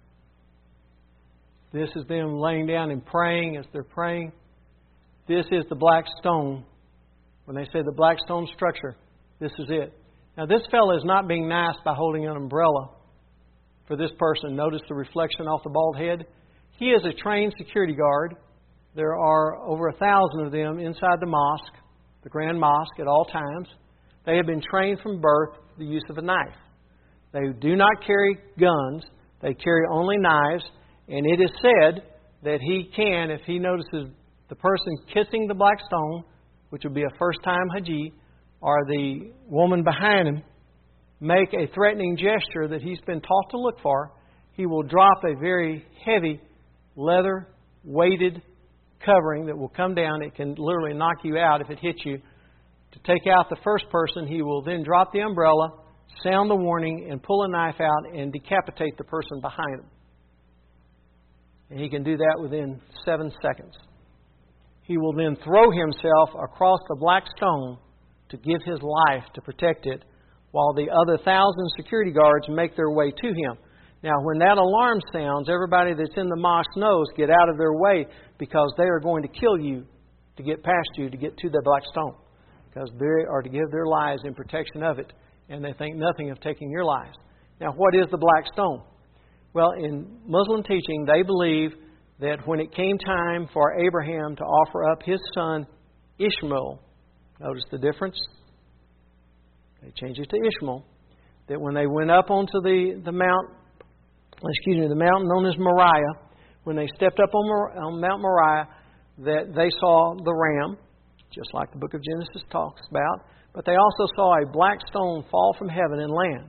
This is them laying down and praying as they're praying. This is the black stone. When they say the black stone structure, this is it. Now, this fellow is not being nice by holding an umbrella for this person. Notice the reflection off the bald head. He is a trained security guard. There are over 1,000 of them inside the mosque, the Grand Mosque, at all times. They have been trained from birth for the use of a knife. They do not carry guns. They carry only knives. And it is said that he can, if he notices the person kissing the black stone, which would be a first-time Haji, or the woman behind him, make a threatening gesture that he's been taught to look for, he will drop a very heavy leather-weighted covering that will come down. It can literally knock you out if it hits you. To take out the first person, he will then drop the umbrella, sound the warning, and pull a knife out and decapitate the person behind him. And he can do that within 7 seconds. He will then throw himself across the black stone to give his life to protect it, while the other 1,000 security guards make their way to him. Now, when that alarm sounds, everybody that's in the mosque knows, get out of their way, because they are going to kill you to get past you, to get to the black stone. Because they are to give their lives in protection of it, and they think nothing of taking your lives. Now, what is the black stone? Well, in Muslim teaching, they believe that when it came time for Abraham to offer up his son Ishmael, notice the difference? They changed it to Ishmael. That when they went up onto the mountain known as Moriah, when they stepped up on Mount Moriah, that they saw the ram, just like the book of Genesis talks about, but they also saw a black stone fall from heaven and land.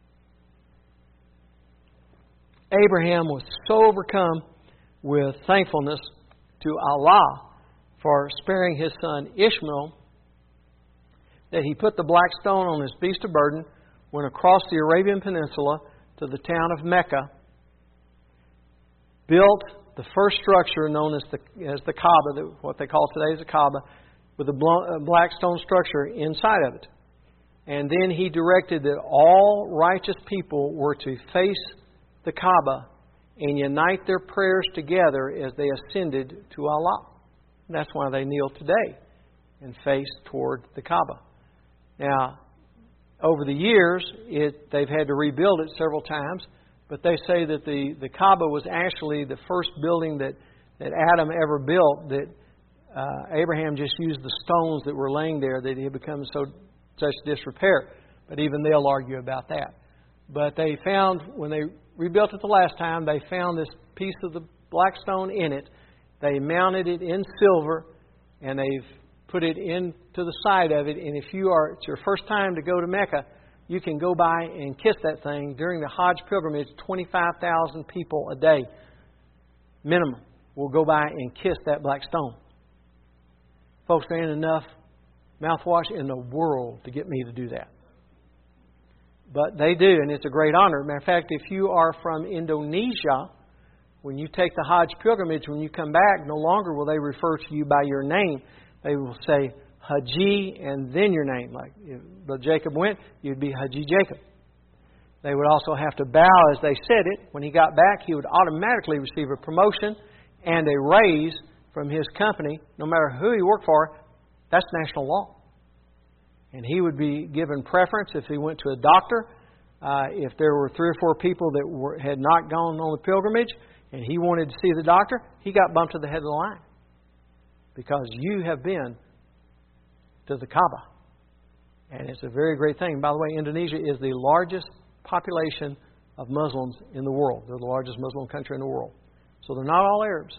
Abraham was so overcome with thankfulness to Allah for sparing his son Ishmael that he put the black stone on his beast of burden, went across the Arabian Peninsula to the town of Mecca, built the first structure known as the Kaaba, what they call today as the Kaaba, with a black stone structure inside of it. And then he directed that all righteous people were to face the Kaaba and unite their prayers together as they ascended to Allah. And that's why they kneel today and face toward the Kaaba. Now, over the years, they've had to rebuild it several times, but they say that the Kaaba was actually the first building that Adam ever built, that Abraham just used the stones that were laying there, that it had become such disrepair. But even they'll argue about that. But they found, when they rebuilt it the last time, they found this piece of the black stone in it. They mounted it in silver, and they've put it into the side of it. And if it's your first time to go to Mecca, you can go by and kiss that thing. During the Hajj pilgrimage, 25,000 people a day, minimum, will go by and kiss that black stone. Folks, there ain't enough mouthwash in the world to get me to do that. But they do, and it's a great honor. Matter of fact, if you are from Indonesia, when you take the Hajj pilgrimage, when you come back, no longer will they refer to you by your name. They will say Haji and then your name. Like if Brother Jacob went, you'd be Haji Jacob. They would also have to bow as they said it. When he got back, he would automatically receive a promotion and a raise from his company, no matter who he worked for. That's national law. And he would be given preference if he went to a doctor. If there were 3 or 4 people that had not gone on the pilgrimage and he wanted to see the doctor, he got bumped to the head of the line. Because you have been to the Kaaba. And it's a very great thing. By the way, Indonesia is the largest population of Muslims in the world. They're the largest Muslim country in the world. So they're not all Arabs.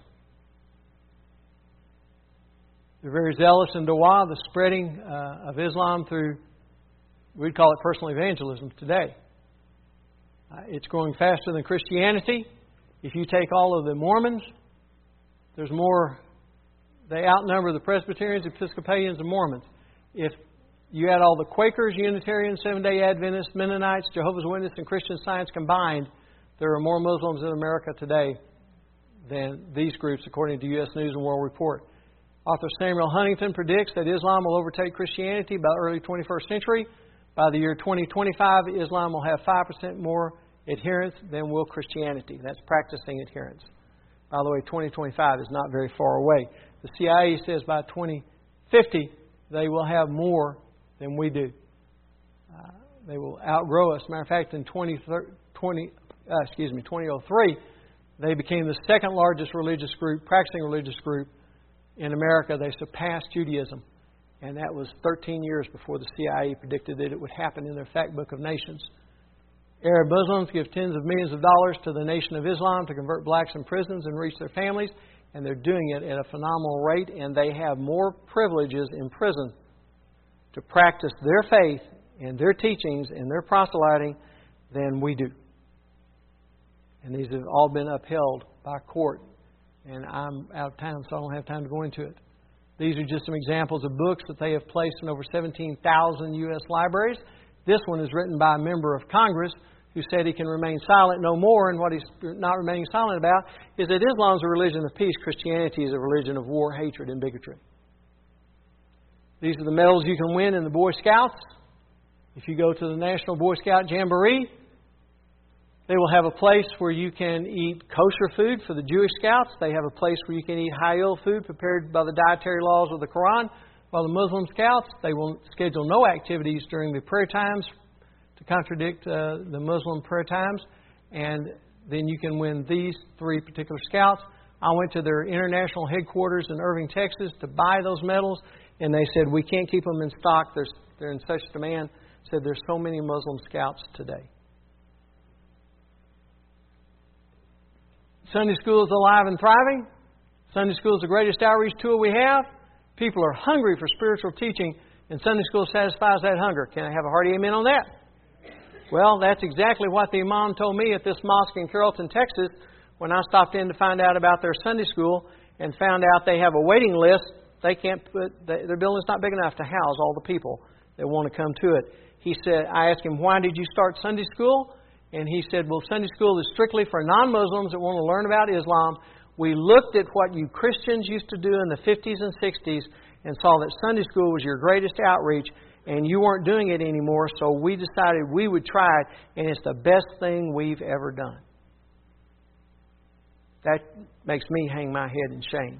They're very zealous in dawah, the spreading of Islam through We'd call it personal evangelism today. It's growing faster than Christianity. If you take all of the Mormons, there's more. They outnumber the Presbyterians, Episcopalians, and Mormons. If you add all the Quakers, Unitarians, Seventh-day Adventists, Mennonites, Jehovah's Witnesses, and Christian Science combined, there are more Muslims in America today than these groups, according to U.S. News and World Report. Author Samuel Huntington predicts that Islam will overtake Christianity by the early 21st century. By the year 2025, Islam will have 5% more adherents than will Christianity. That's practicing adherents. By the way, 2025 is not very far away. The CIA says by 2050, they will have more than we do. They will outgrow us. Matter of fact, in 2003, they became the second largest religious group, practicing religious group in America. They surpassed Judaism. And that was 13 years before the CIA predicted that it would happen in their Fact Book of Nations. Arab Muslims give tens of millions of dollars to the Nation of Islam to convert blacks in prisons and reach their families. And they're doing it at a phenomenal rate. And they have more privileges in prison to practice their faith and their teachings and their proselyting than we do. And these have all been upheld by court. And I'm out of time, so I don't have time to go into it. These are just some examples of books that they have placed in over 17,000 U.S. libraries. This one is written by a member of Congress who said he can remain silent no more. And what he's not remaining silent about is that Islam is a religion of peace. Christianity is a religion of war, hatred, and bigotry. These are the medals you can win in the Boy Scouts. If you go to the National Boy Scout Jamboree, they will have a place where you can eat kosher food for the Jewish Scouts. They have a place where you can eat halal food prepared by the dietary laws of the Quran. While the Muslim Scouts, they will schedule no activities during the prayer times to contradict the Muslim prayer times. And then you can win these three particular Scouts. I went to their international headquarters in Irving, Texas to buy those medals. And they said, we can't keep them in stock. They're in such demand. Said there's so many Muslim Scouts today. Sunday school is alive and thriving. Sunday school is the greatest outreach tool we have. People are hungry for spiritual teaching, and Sunday school satisfies that hunger. Can I have a hearty amen on that? Well, that's exactly what the imam told me at this mosque in Carrollton, Texas, when I stopped in to find out about their Sunday school and found out they have a waiting list. They can't their building's not big enough to house all the people that want to come to it. He said, I asked him, why did you start Sunday school? And he said, well, Sunday school is strictly for non-Muslims that want to learn about Islam. We looked at what you Christians used to do in the 50s and 60s and saw that Sunday school was your greatest outreach, and you weren't doing it anymore, so we decided we would try it, and it's the best thing we've ever done. That makes me hang my head in shame.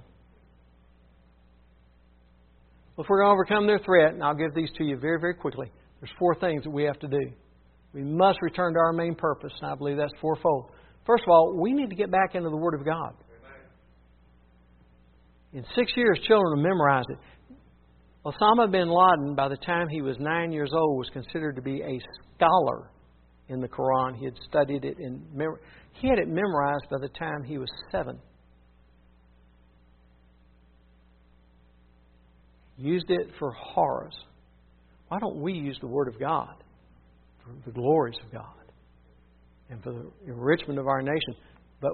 Well, if we're going to overcome their threat, and I'll give these to you very, very quickly, there's 4 things that we have to do. We must return to our main purpose, and I believe that's fourfold. First of all, we need to get back into the Word of God. In 6 years, children will memorize it. Osama bin Laden, by the time he was 9 years old, was considered to be a scholar in the Quran. He had studied it he had it memorized by the time he was 7. Used it for horrors. Why don't we use the Word of God for the glories of God and for the enrichment of our nation? But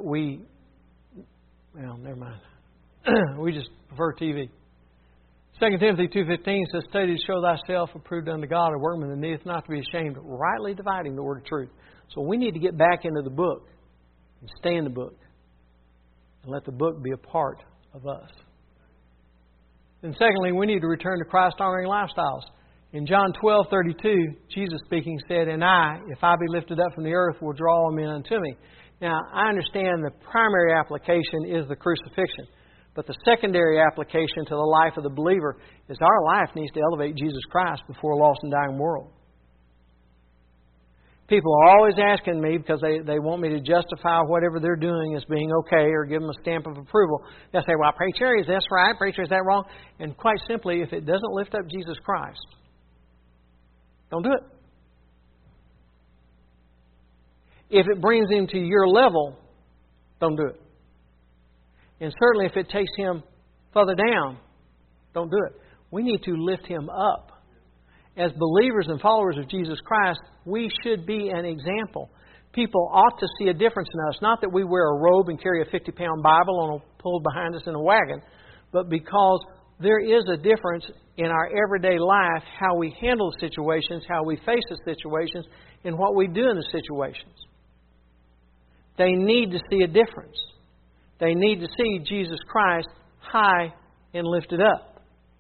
never mind. We just prefer TV. 2 Timothy 2:15 says, study to show thyself approved unto God, a workman that needeth not to be ashamed, rightly dividing the word of truth. So we need to get back into the book and stay in the book and let the book be a part of us. And secondly, we need to return to Christ-honoring lifestyles. In John 12:32, Jesus speaking said, and I, if I be lifted up from the earth, will draw all men unto me. Now, I understand the primary application is the crucifixion. But the secondary application to the life of the believer is our life needs to elevate Jesus Christ before a lost and dying world. People are always asking me, because they want me to justify whatever they're doing as being okay or give them a stamp of approval. They'll say, well, preacher, is this right? Preacher, is that wrong? And quite simply, if it doesn't lift up Jesus Christ, don't do it. If it brings him to your level, don't do it. And certainly if it takes him further down, don't do it. We need to lift him up. As believers and followers of Jesus Christ, we should be an example. People ought to see a difference in us. Not that we wear a robe and carry a 50-pound Bible pulled behind us in a wagon, but because there is a difference in our everyday life, how we handle situations, how we face the situations, and what we do in the situations. They need to see a difference. They need to see Jesus Christ high and lifted up.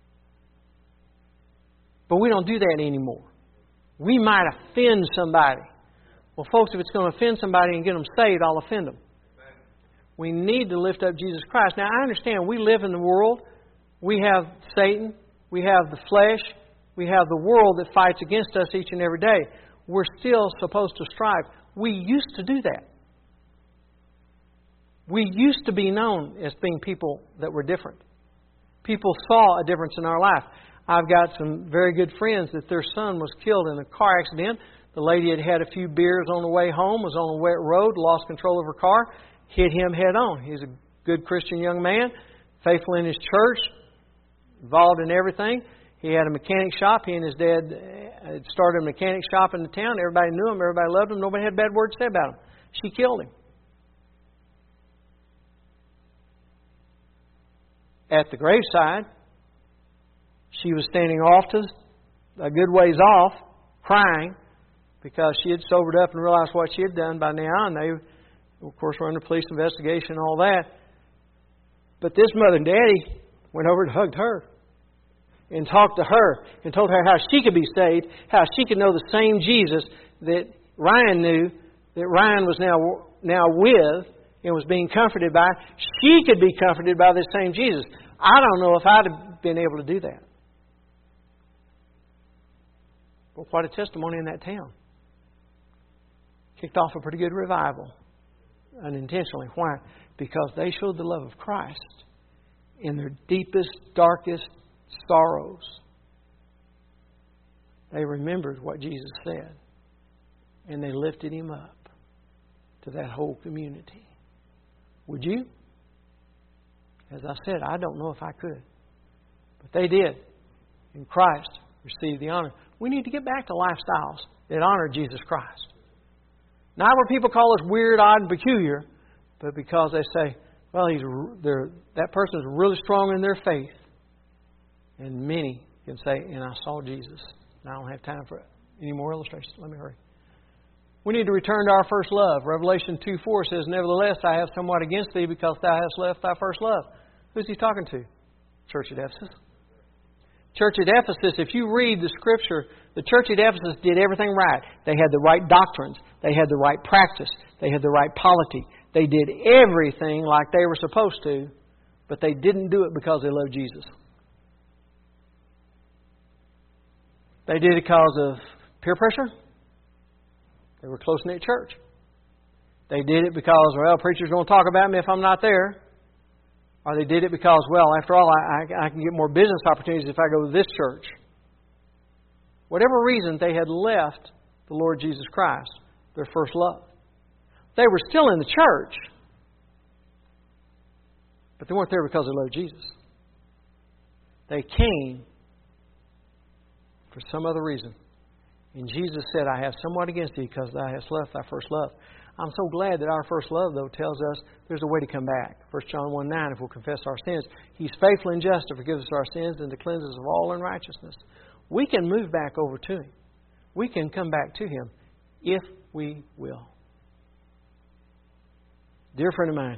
But we don't do that anymore. We might offend somebody. Well, folks, if it's going to offend somebody and get them saved, I'll offend them. We need to lift up Jesus Christ. Now, I understand we live in the world. We have Satan. We have the flesh. We have the world that fights against us each and every day. We're still supposed to strive. We used to do that. We used to be known as being people that were different. People saw a difference in our life. I've got some very good friends that their son was killed in a car accident. The lady had had a few beers on the way home, was on a wet road, lost control of her car, hit him head on. He's a good Christian young man, faithful in his church, involved in everything. He had a mechanic shop. He and his dad had started a mechanic shop in the town. Everybody knew him. Everybody loved him. Nobody had bad words to say about him. She killed him. At the graveside, she was standing off to a good ways off, crying, because she had sobered up and realized what she had done by now. And they, of course, were under police investigation and all that. But this mother and daddy went over and hugged her and talked to her and told her how she could be saved, how she could know the same Jesus that Ryan knew, that Ryan was now with and was being comforted by. She could be comforted by this same Jesus. I don't know if I'd have been able to do that. But what a testimony in that town. Kicked off a pretty good revival. Unintentionally. Why? Because they showed the love of Christ in their deepest, darkest sorrows. They remembered what Jesus said. And they lifted Him up to that whole community. Would you? As I said, I don't know if I could. But they did. And Christ received the honor. We need to get back to lifestyles that honor Jesus Christ. Not where people call us weird, odd, and peculiar, but because they say, well, that person is really strong in their faith. And many can say, and I saw Jesus. And I don't have time for any more illustrations. Let me hurry. We need to return to our first love. Revelation 2:4 says, nevertheless, I have somewhat against thee because thou hast left thy first love. Who's he talking to? Church at Ephesus. Church at Ephesus, if you read the Scripture, the church at Ephesus did everything right. They had the right doctrines. They had the right practice. They had the right polity. They did everything like they were supposed to, but they didn't do it because they loved Jesus. They did it because of peer pressure. They were close-knit church. They did it because, well, preachers don't talk about me if I'm not there. Or they did it because, well, after all, I can get more business opportunities if I go to this church. Whatever reason, they had left the Lord Jesus Christ, their first love. They were still in the church, but they weren't there because they loved Jesus. They came for some other reason. And Jesus said, I have somewhat against thee because thou hast left thy first love. I'm so glad that our first love, though, tells us there's a way to come back. 1 John 1:9, if we'll confess our sins, He's faithful and just to forgive us our sins and to cleanse us of all unrighteousness. We can move back over to Him. We can come back to Him if we will. Dear friend of mine,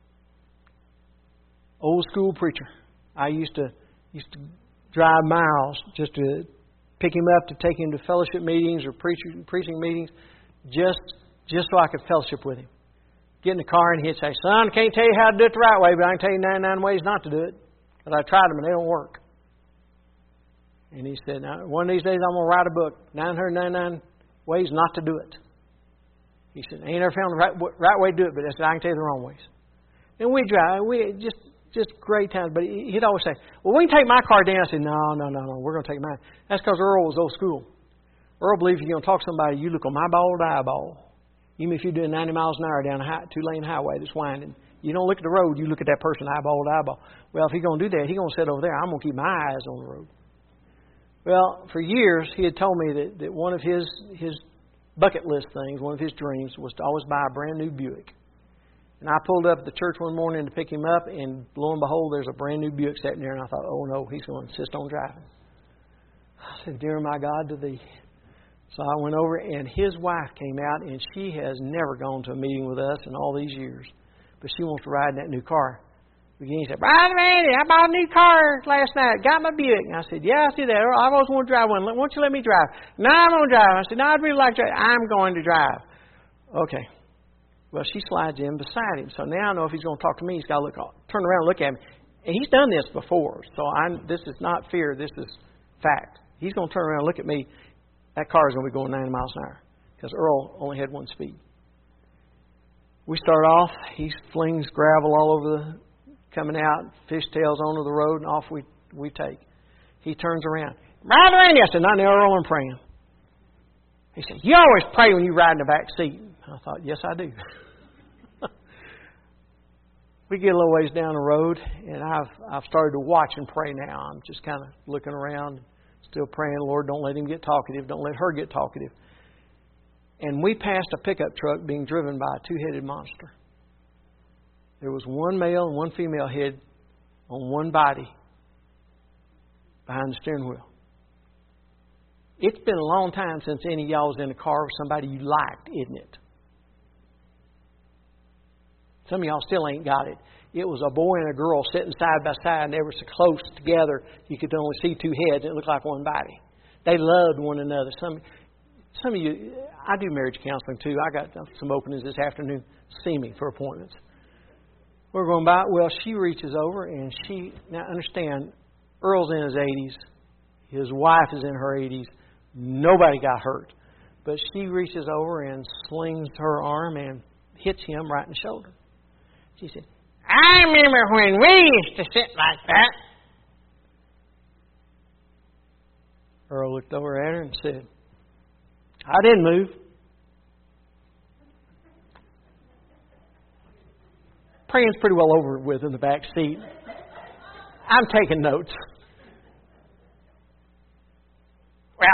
old school preacher. I used to drive miles just to pick him up, to take him to fellowship meetings or preaching meetings, just so I could fellowship with him. Get in the car and he'd say, son, I can't tell you how to do it the right way, but I can tell you 99 ways not to do it. Because I tried them and they don't work. And he said, now, one of these days I'm going to write a book, 999 ways not to do it. He said, I ain't never found the right way to do it, but I said, I can tell you the wrong ways. And we drive, just great times. But he'd always say, well, we can take my car down. I said, no, we're going to take mine. That's because Earl was old school. Earl believes if you're going to talk to somebody, you look on my ball to eyeball. Even if you're doing 90 miles an hour down a two-lane highway that's winding, you don't look at the road, you look at that person eyeball to eyeball. Well, if he's going to do that, he's going to sit over there. I'm going to keep my eyes on the road. Well, for years, he had told me that one of his bucket list things, one of his dreams, was to always buy a brand new Buick. And I pulled up at the church one morning to pick him up, and lo and behold, there's a brand new Buick sitting there. And I thought, oh no, he's going to insist on driving. I said, dear my God, to thee. So I went over, and his wife came out, and she has never gone to a meeting with us in all these years. But she wants to ride in that new car. He said, Brother Randy, I bought a new car last night. Got my Buick. And I said, yeah, I see that. I've always wanted to drive one. Why don't you let me drive? No, I'm going to drive. I said, no, I'd really like to drive. I'm going to drive. Okay. Well, she slides in beside him. So now I know if he's going to talk to me, he's got to turn around and look at me. And he's done this before. So this is not fear. This is fact. He's going to turn around and look at me. That car is going to be going 90 miles an hour. Because Earl only had one speed. We start off. He flings gravel all over coming out, fishtails onto the road, and off we take. He turns around. Brother Randy, I said, not now, Earl, I'm praying. He said, you always pray when you ride in the back seat. I thought, yes, I do. We get a little ways down the road, and I've started to watch and pray now. I'm just kind of looking around, still praying, Lord, don't let him get talkative. Don't let her get talkative. And we passed a pickup truck being driven by a two-headed monster. There was one male and one female head on one body behind the steering wheel. It's been a long time since any of y'all was in a car with somebody you liked, isn't it? Some of y'all still ain't got it. It was a boy and a girl sitting side by side, and they were so close together you could only see two heads. It looked like one body. They loved one another. Some of you, I do marriage counseling too. I got some openings this afternoon. See me for appointments. We're going by. Well, she reaches over and now understand, Earl's in his 80s. His wife is in her 80s. Nobody got hurt. But she reaches over and slings her arm and hits him right in the shoulder. She said, I remember when we used to sit like that. Earl looked over at her and said, I didn't move. Praying's pretty well over with in the back seat. I'm taking notes. Well,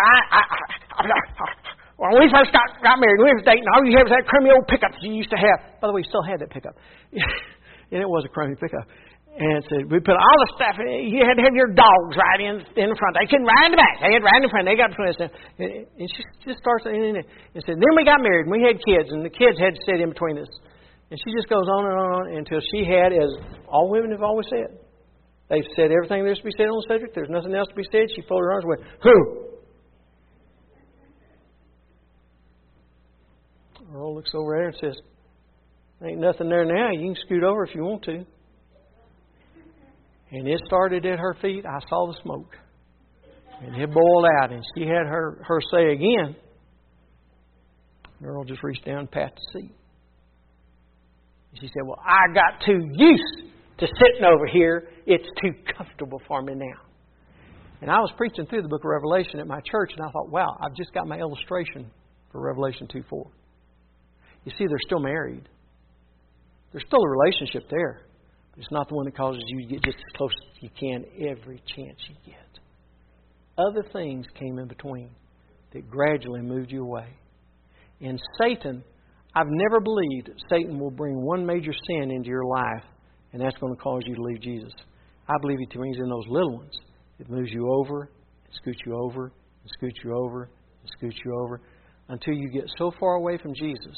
when we first got married, we was dating, all you had was that crummy old pickup you used to have. By the way, you still had that pickup. And it was a crummy pickup. And so we put all the stuff in it. You had to have your dogs right in the front. They couldn't ride in the back. They had to ride in the front. They got between us. And she just starts and said, then we got married and we had kids, and the kids had to sit in between us. And she just goes on and on until she had, as all women have always said, they've said everything there's to be said on the subject. There's nothing else to be said. She folded her arms and went, who? Earl looks over at her and says, ain't nothing there now. You can scoot over if you want to. And it started at her feet. I saw the smoke. And it boiled out. And she had her say again. Earl just reached down and pat the seat. She said, well, I got too used to sitting over here. It's too comfortable for me now. And I was preaching through the book of Revelation at my church, and I thought, wow, I've just got my illustration for Revelation 2:4. You see, they're still married. There's still a relationship there. But it's not the one that causes you to get just as close as you can every chance you get. Other things came in between that gradually moved you away. And Satan, I've never believed Satan will bring one major sin into your life, and that's going to cause you to leave Jesus. I believe he brings in those little ones. It moves you over, and scoots you over, and scoots you over, and scoots you over, until you get so far away from Jesus,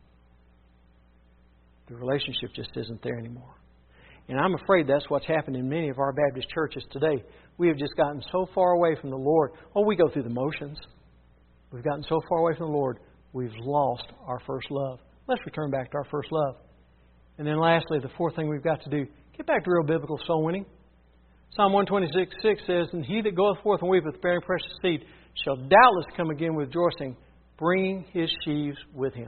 the relationship just isn't there anymore. And I'm afraid that's what's happened in many of our Baptist churches today. We have just gotten so far away from the Lord. Oh, we go through the motions. We've gotten so far away from the Lord, we've lost our first love. Let's return back to our first love. And then lastly, the fourth thing we've got to do, get back to real biblical soul winning. Psalm 126:6 says, and he that goeth forth and weepeth, bearing precious seed, shall doubtless come again with rejoicing, bringing his sheaves with him.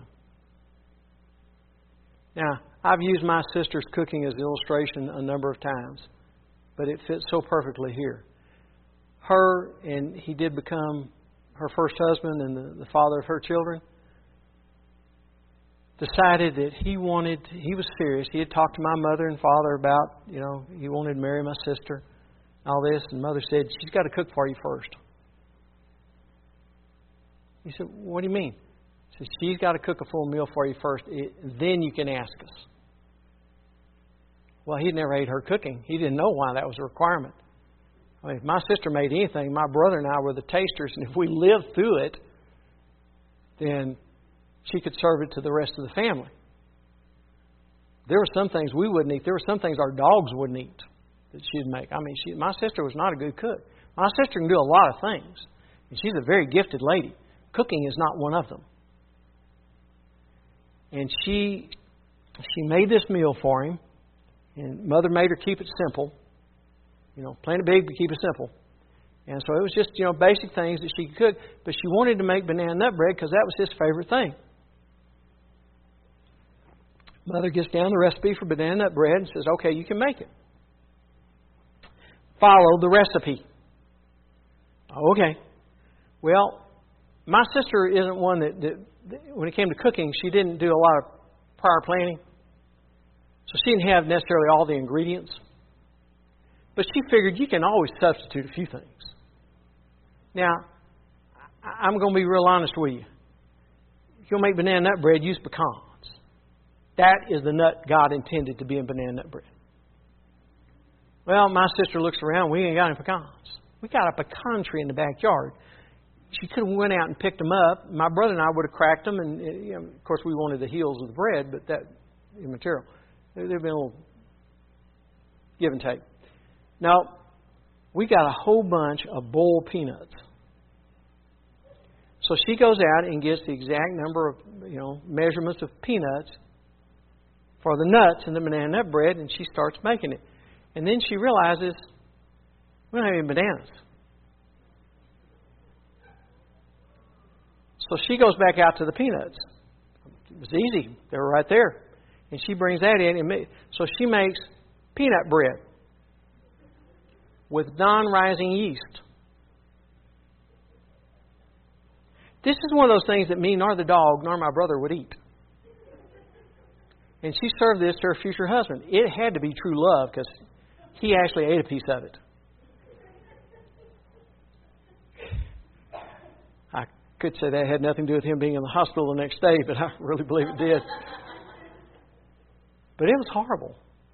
Now, I've used my sister's cooking as an illustration a number of times, but it fits so perfectly here. Her, and he did become her first husband and the father of her children, decided that he was serious. He had talked to my mother and father about, he wanted to marry my sister, all this, and Mother said, she's got to cook for you first. He said, what do you mean? He said, she's got to cook a full meal for you first, then you can ask us. Well, he'd never ate her cooking. He didn't know why that was a requirement. I mean, if my sister made anything, my brother and I were the tasters, and if we lived through it, then she could serve it to the rest of the family. There were some things we wouldn't eat. There were some things our dogs wouldn't eat that she'd make. I mean, my sister was not a good cook. My sister can do a lot of things, and she's a very gifted lady. Cooking is not one of them. And she made this meal for him, and Mother made her keep it simple. You know, plan it big, but keep it simple. And so it was just, basic things that she could cook. But she wanted to make banana nut bread because that was his favorite thing. Mother gets down the recipe for banana nut bread and says, okay, you can make it. Follow the recipe. Okay. Well, my sister isn't one that when it came to cooking, she didn't do a lot of prior planning. So she didn't have necessarily all the ingredients. But she figured you can always substitute a few things. Now, I'm going to be real honest with you. If you'll make banana nut bread, use pecans. That is the nut God intended to be in banana nut bread. Well, my sister looks around. We ain't got any pecans. We got a pecan tree in the backyard. She could have went out and picked them up. My brother and I would have cracked them. And, of course, we wanted the heels of the bread, but that immaterial. There'd been a little give and take. Now, we got a whole bunch of boiled peanuts. So she goes out and gets the exact number of, measurements of peanuts for the nuts in the banana nut bread, and she starts making it. And then she realizes, we don't have any bananas. So she goes back out to the peanuts. It was easy. They were right there. And she brings that in. So she makes peanut bread with non-rising yeast. This is one of those things that me nor the dog nor my brother would eat. And she served this to her future husband. It had to be true love because he actually ate a piece of it. I could say that had nothing to do with him being in the hospital the next day, but I really believe it did. But it was horrible.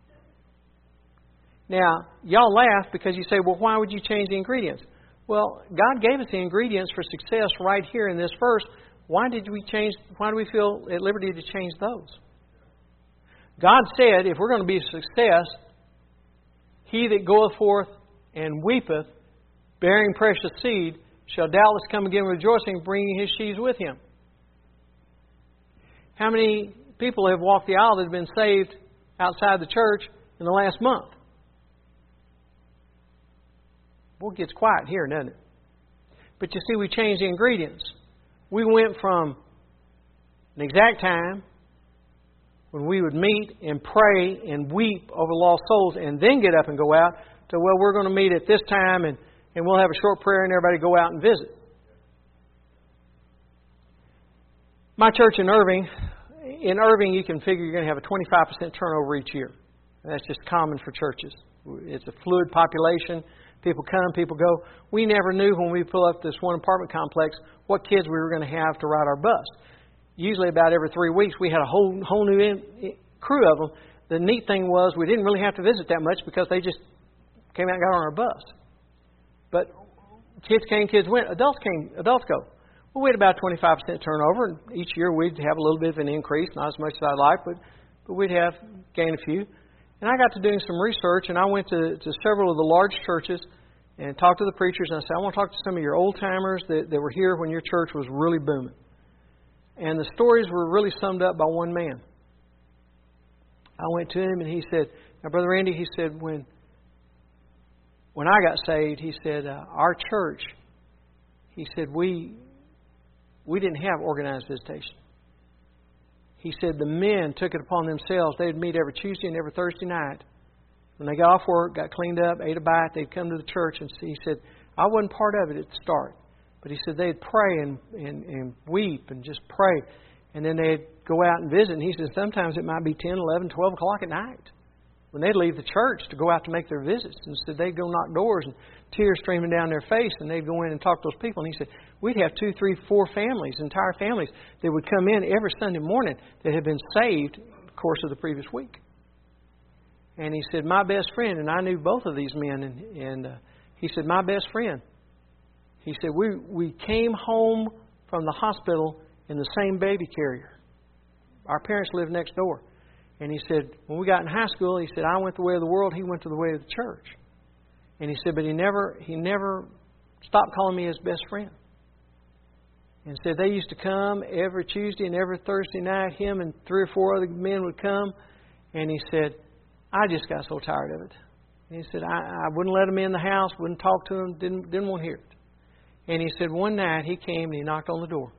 Now, y'all laugh because you say, well, why would you change the ingredients? Well, God gave us the ingredients for success right here in this verse. Why do we feel at liberty to change those? God said, if we're going to be a success, he that goeth forth and weepeth, bearing precious seed, shall doubtless come again rejoicing, bringing his sheaves with him. How many people have walked the aisle that have been saved outside the church in the last month? Well, it gets quiet here, doesn't it? But you see, we changed the ingredients. We went from an exact time when we would meet and pray and weep over lost souls and then get up and go out to, well, we're going to meet at this time and we'll have a short prayer and everybody go out and visit. My church in Irving you can figure you're going to have a 25% turnover each year. That's just common for churches. It's a fluid population. People come, people go. We never knew when we pull up this one apartment complex what kids we were going to have to ride our bus. Usually about every 3 weeks we had a whole new crew of them. The neat thing was we didn't really have to visit that much because they just came out and got on our bus. But kids came, kids went. Adults came, adults go. Well, we had about 25% turnover, and each year we'd have a little bit of an increase, not as much as I'd like, but we'd have gained a few. And I got to doing some research, and I went to several of the large churches and talked to the preachers, and I said, I want to talk to some of your old-timers that were here when your church was really booming. And the stories were really summed up by one man. I went to him, and he said, now, Brother Randy, he said, when I got saved, he said, our church, he said, we didn't have organized visitation. He said the men took it upon themselves. They'd meet every Tuesday and every Thursday night. When they got off work, got cleaned up, ate a bite, they'd come to the church and see. He said, I wasn't part of it at the start. But he said they'd pray and weep and just pray. And then they'd go out and visit. And he said sometimes it might be 10, 11, 12 o'clock at night. when they'd leave the church to go out to make their visits. And said they'd go knock doors and tears streaming down their face, and they'd go in and talk to those people. And he said, we'd have 2, 3, 4 families, entire families, that would come in every Sunday morning that had been saved in the course of the previous week. And he said, my best friend, and I knew both of these men, and he said, my best friend, he said, we came home from the hospital in the same baby carrier. Our parents lived next door. And he said, when we got in high school, he said, I went the way of the world, he went to the way of the church. And he said, but he never stopped calling me his best friend. And said they used to come every Tuesday and every Thursday night. Him and 3 or 4 other men would come. And he said, I just got so tired of it. And he said, I wouldn't let them in the house, wouldn't talk to them, didn't want to hear it. And he said one night he came and he knocked on the door.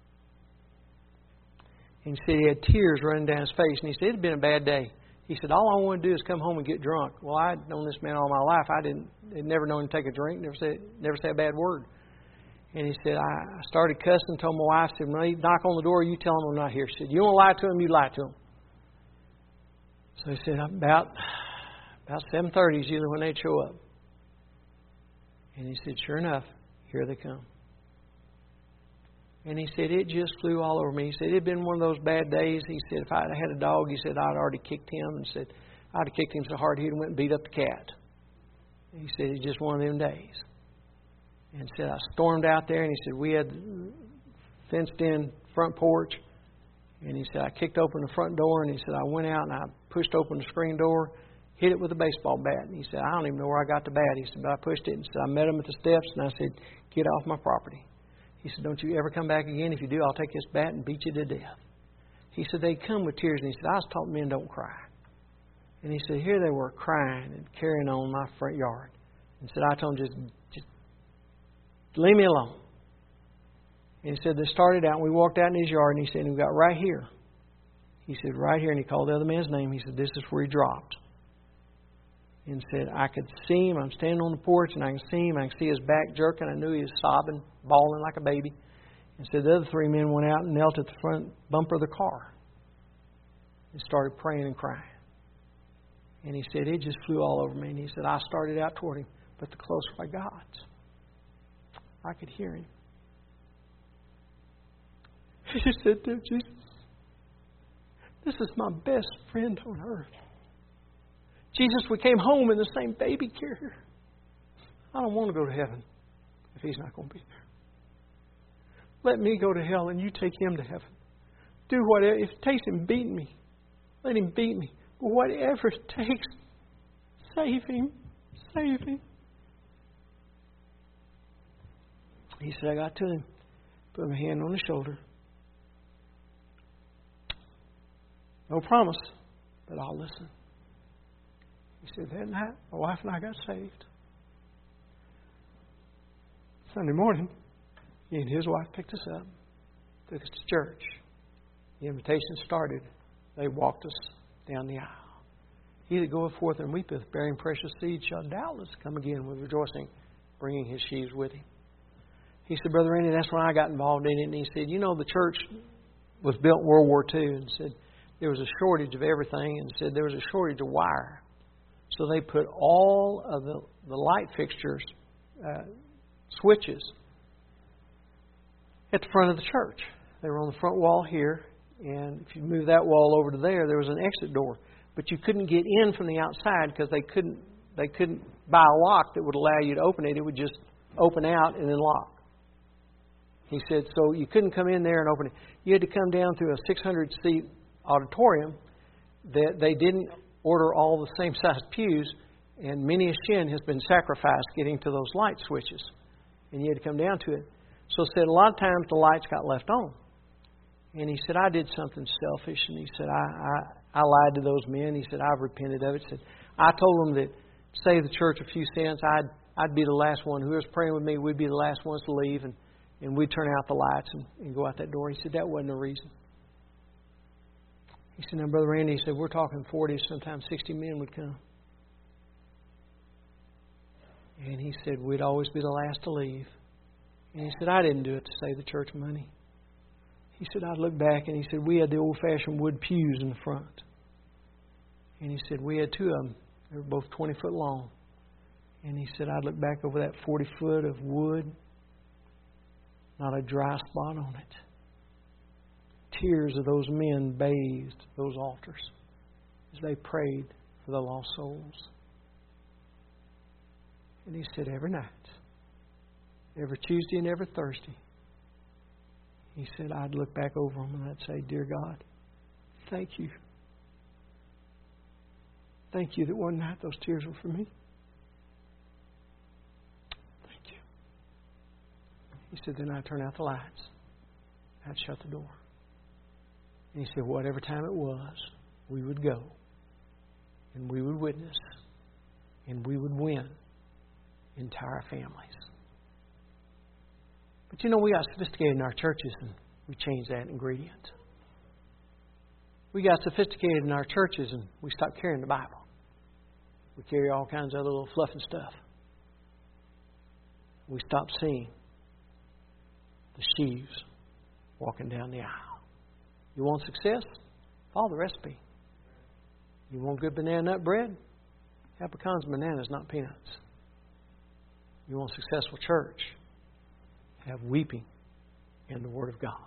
And he said he had tears running down his face. And he said it had been a bad day. He said, all I want to do is come home and get drunk. Well, I'd known this man all my life. I'd never known him to take a drink, never say a bad word. And he said, I started cussing, told my wife, said, when they knock on the door, you tell them I'm not here. She said, you don't lie to them, you lie to them. So he said, about 7:30 is usually when they'd show up. And he said, sure enough, here they come. And he said, it just flew all over me. He said, it had been one of those bad days. He said, if I had a dog, he said, I'd already kicked him. And said, I'd have kicked him so hard he'd went and beat up the cat. And he said, it's just one of them days. And said, I stormed out there, and he said, we had fenced-in front porch. And he said, I kicked open the front door, and he said, I went out and I pushed open the screen door, hit it with a baseball bat. And he said, I don't even know where I got the bat. He said, but I pushed it. And said, I met him at the steps, and I said, get off my property. He said, don't you ever come back again. If you do, I'll take this bat and beat you to death. He said, they come with tears. And he said, I was taught men don't cry. And he said, here they were crying and carrying on my front yard. And said, I told them, just leave me alone. And he said, they started out, and we walked out in his yard, and he said, we got right here. He said, right here. And he called the other man's name. He said, this is where he dropped. And said, I could see him. I'm standing on the porch, and I can see him. I can see his back jerking. I knew he was sobbing, bawling like a baby. And said, the other 3 men went out and knelt at the front bumper of the car and started praying and crying. And he said, it just flew all over me. And he said, I started out toward him, but the closer I got, I could hear him. He said, dear Jesus, this is my best friend on earth. Jesus, we came home in the same baby carrier. I don't want to go to heaven if he's not going to be there. Let me go to hell and you take him to heaven. Do whatever. If it takes him beating me, let him beat me. But whatever it takes, save him. Save him. He said, I got to him, put my hand on his shoulder. No promise, but I'll listen. He said, that night, my wife and I got saved. Sunday morning, he and his wife picked us up, took us to church. The invitation started. They walked us down the aisle. He that goeth forth and weepeth, bearing precious seed, shall doubtless come again with rejoicing, bringing his sheaves with him. He said, Brother Randy, that's when I got involved in it. And he said, you know, the church was built in World War II, and said there was a shortage of everything, and said there was a shortage of wire. So they put all of the light fixtures, switches, at the front of the church. They were on the front wall here, and if you move that wall over to there, there was an exit door. But you couldn't get in from the outside because they couldn't buy a lock that would allow you to open it. It would just open out and then lock. He said, so you couldn't come in there and open it. You had to come down through a 600-seat auditorium that they didn't order all the same size pews, and many a shin has been sacrificed getting to those light switches. And you had to come down to it. So he said a lot of times the lights got left on. And he said, I did something selfish. And he said, I lied to those men. He said, I've repented of it. He said, I told them that save the church a few cents, I'd be the last one. Whoever's praying with me, we'd be the last ones to leave. And we'd turn out the lights and go out that door. He said, that wasn't the reason. He said, now, Brother Randy, he said, we're talking 40, sometimes 60 men would come. And he said, we'd always be the last to leave. And he said, I didn't do it to save the church money. He said, I'd look back, and he said, we had the old-fashioned wood pews in the front. And he said, we had two of them. They were both 20 foot long. And he said, I'd look back over that 40 foot of wood, not a dry spot on it. Tears of those men bathed those altars as they prayed for the lost souls. And he said, every night, every Tuesday and every Thursday, he said, I'd look back over them and I'd say, dear God, thank you. Thank you that one night those tears were for me. Thank you. He said, then I'd turn out the lights. I'd shut the door. And he said, whatever time it was, we would go. And we would witness. And we would win entire families. But you know, we got sophisticated in our churches and we changed that ingredient. We got sophisticated in our churches and we stopped carrying the Bible. We carry all kinds of other little fluff and stuff. We stopped seeing the sheaves walking down the aisle. You want success? Follow the recipe. You want good banana nut bread? Have pecans and bananas, not peanuts. You want a successful church? Have weeping in the Word of God.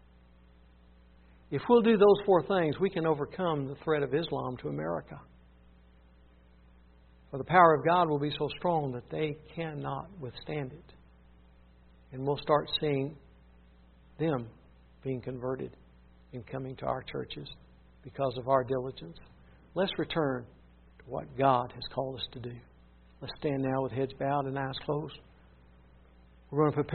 If we'll do those four things, we can overcome the threat of Islam to America. For the power of God will be so strong that they cannot withstand it. And we'll start seeing them being converted and coming to our churches because of our diligence. Let's return to what God has called us to do. Let's stand now with heads bowed and eyes closed. We're going to prepare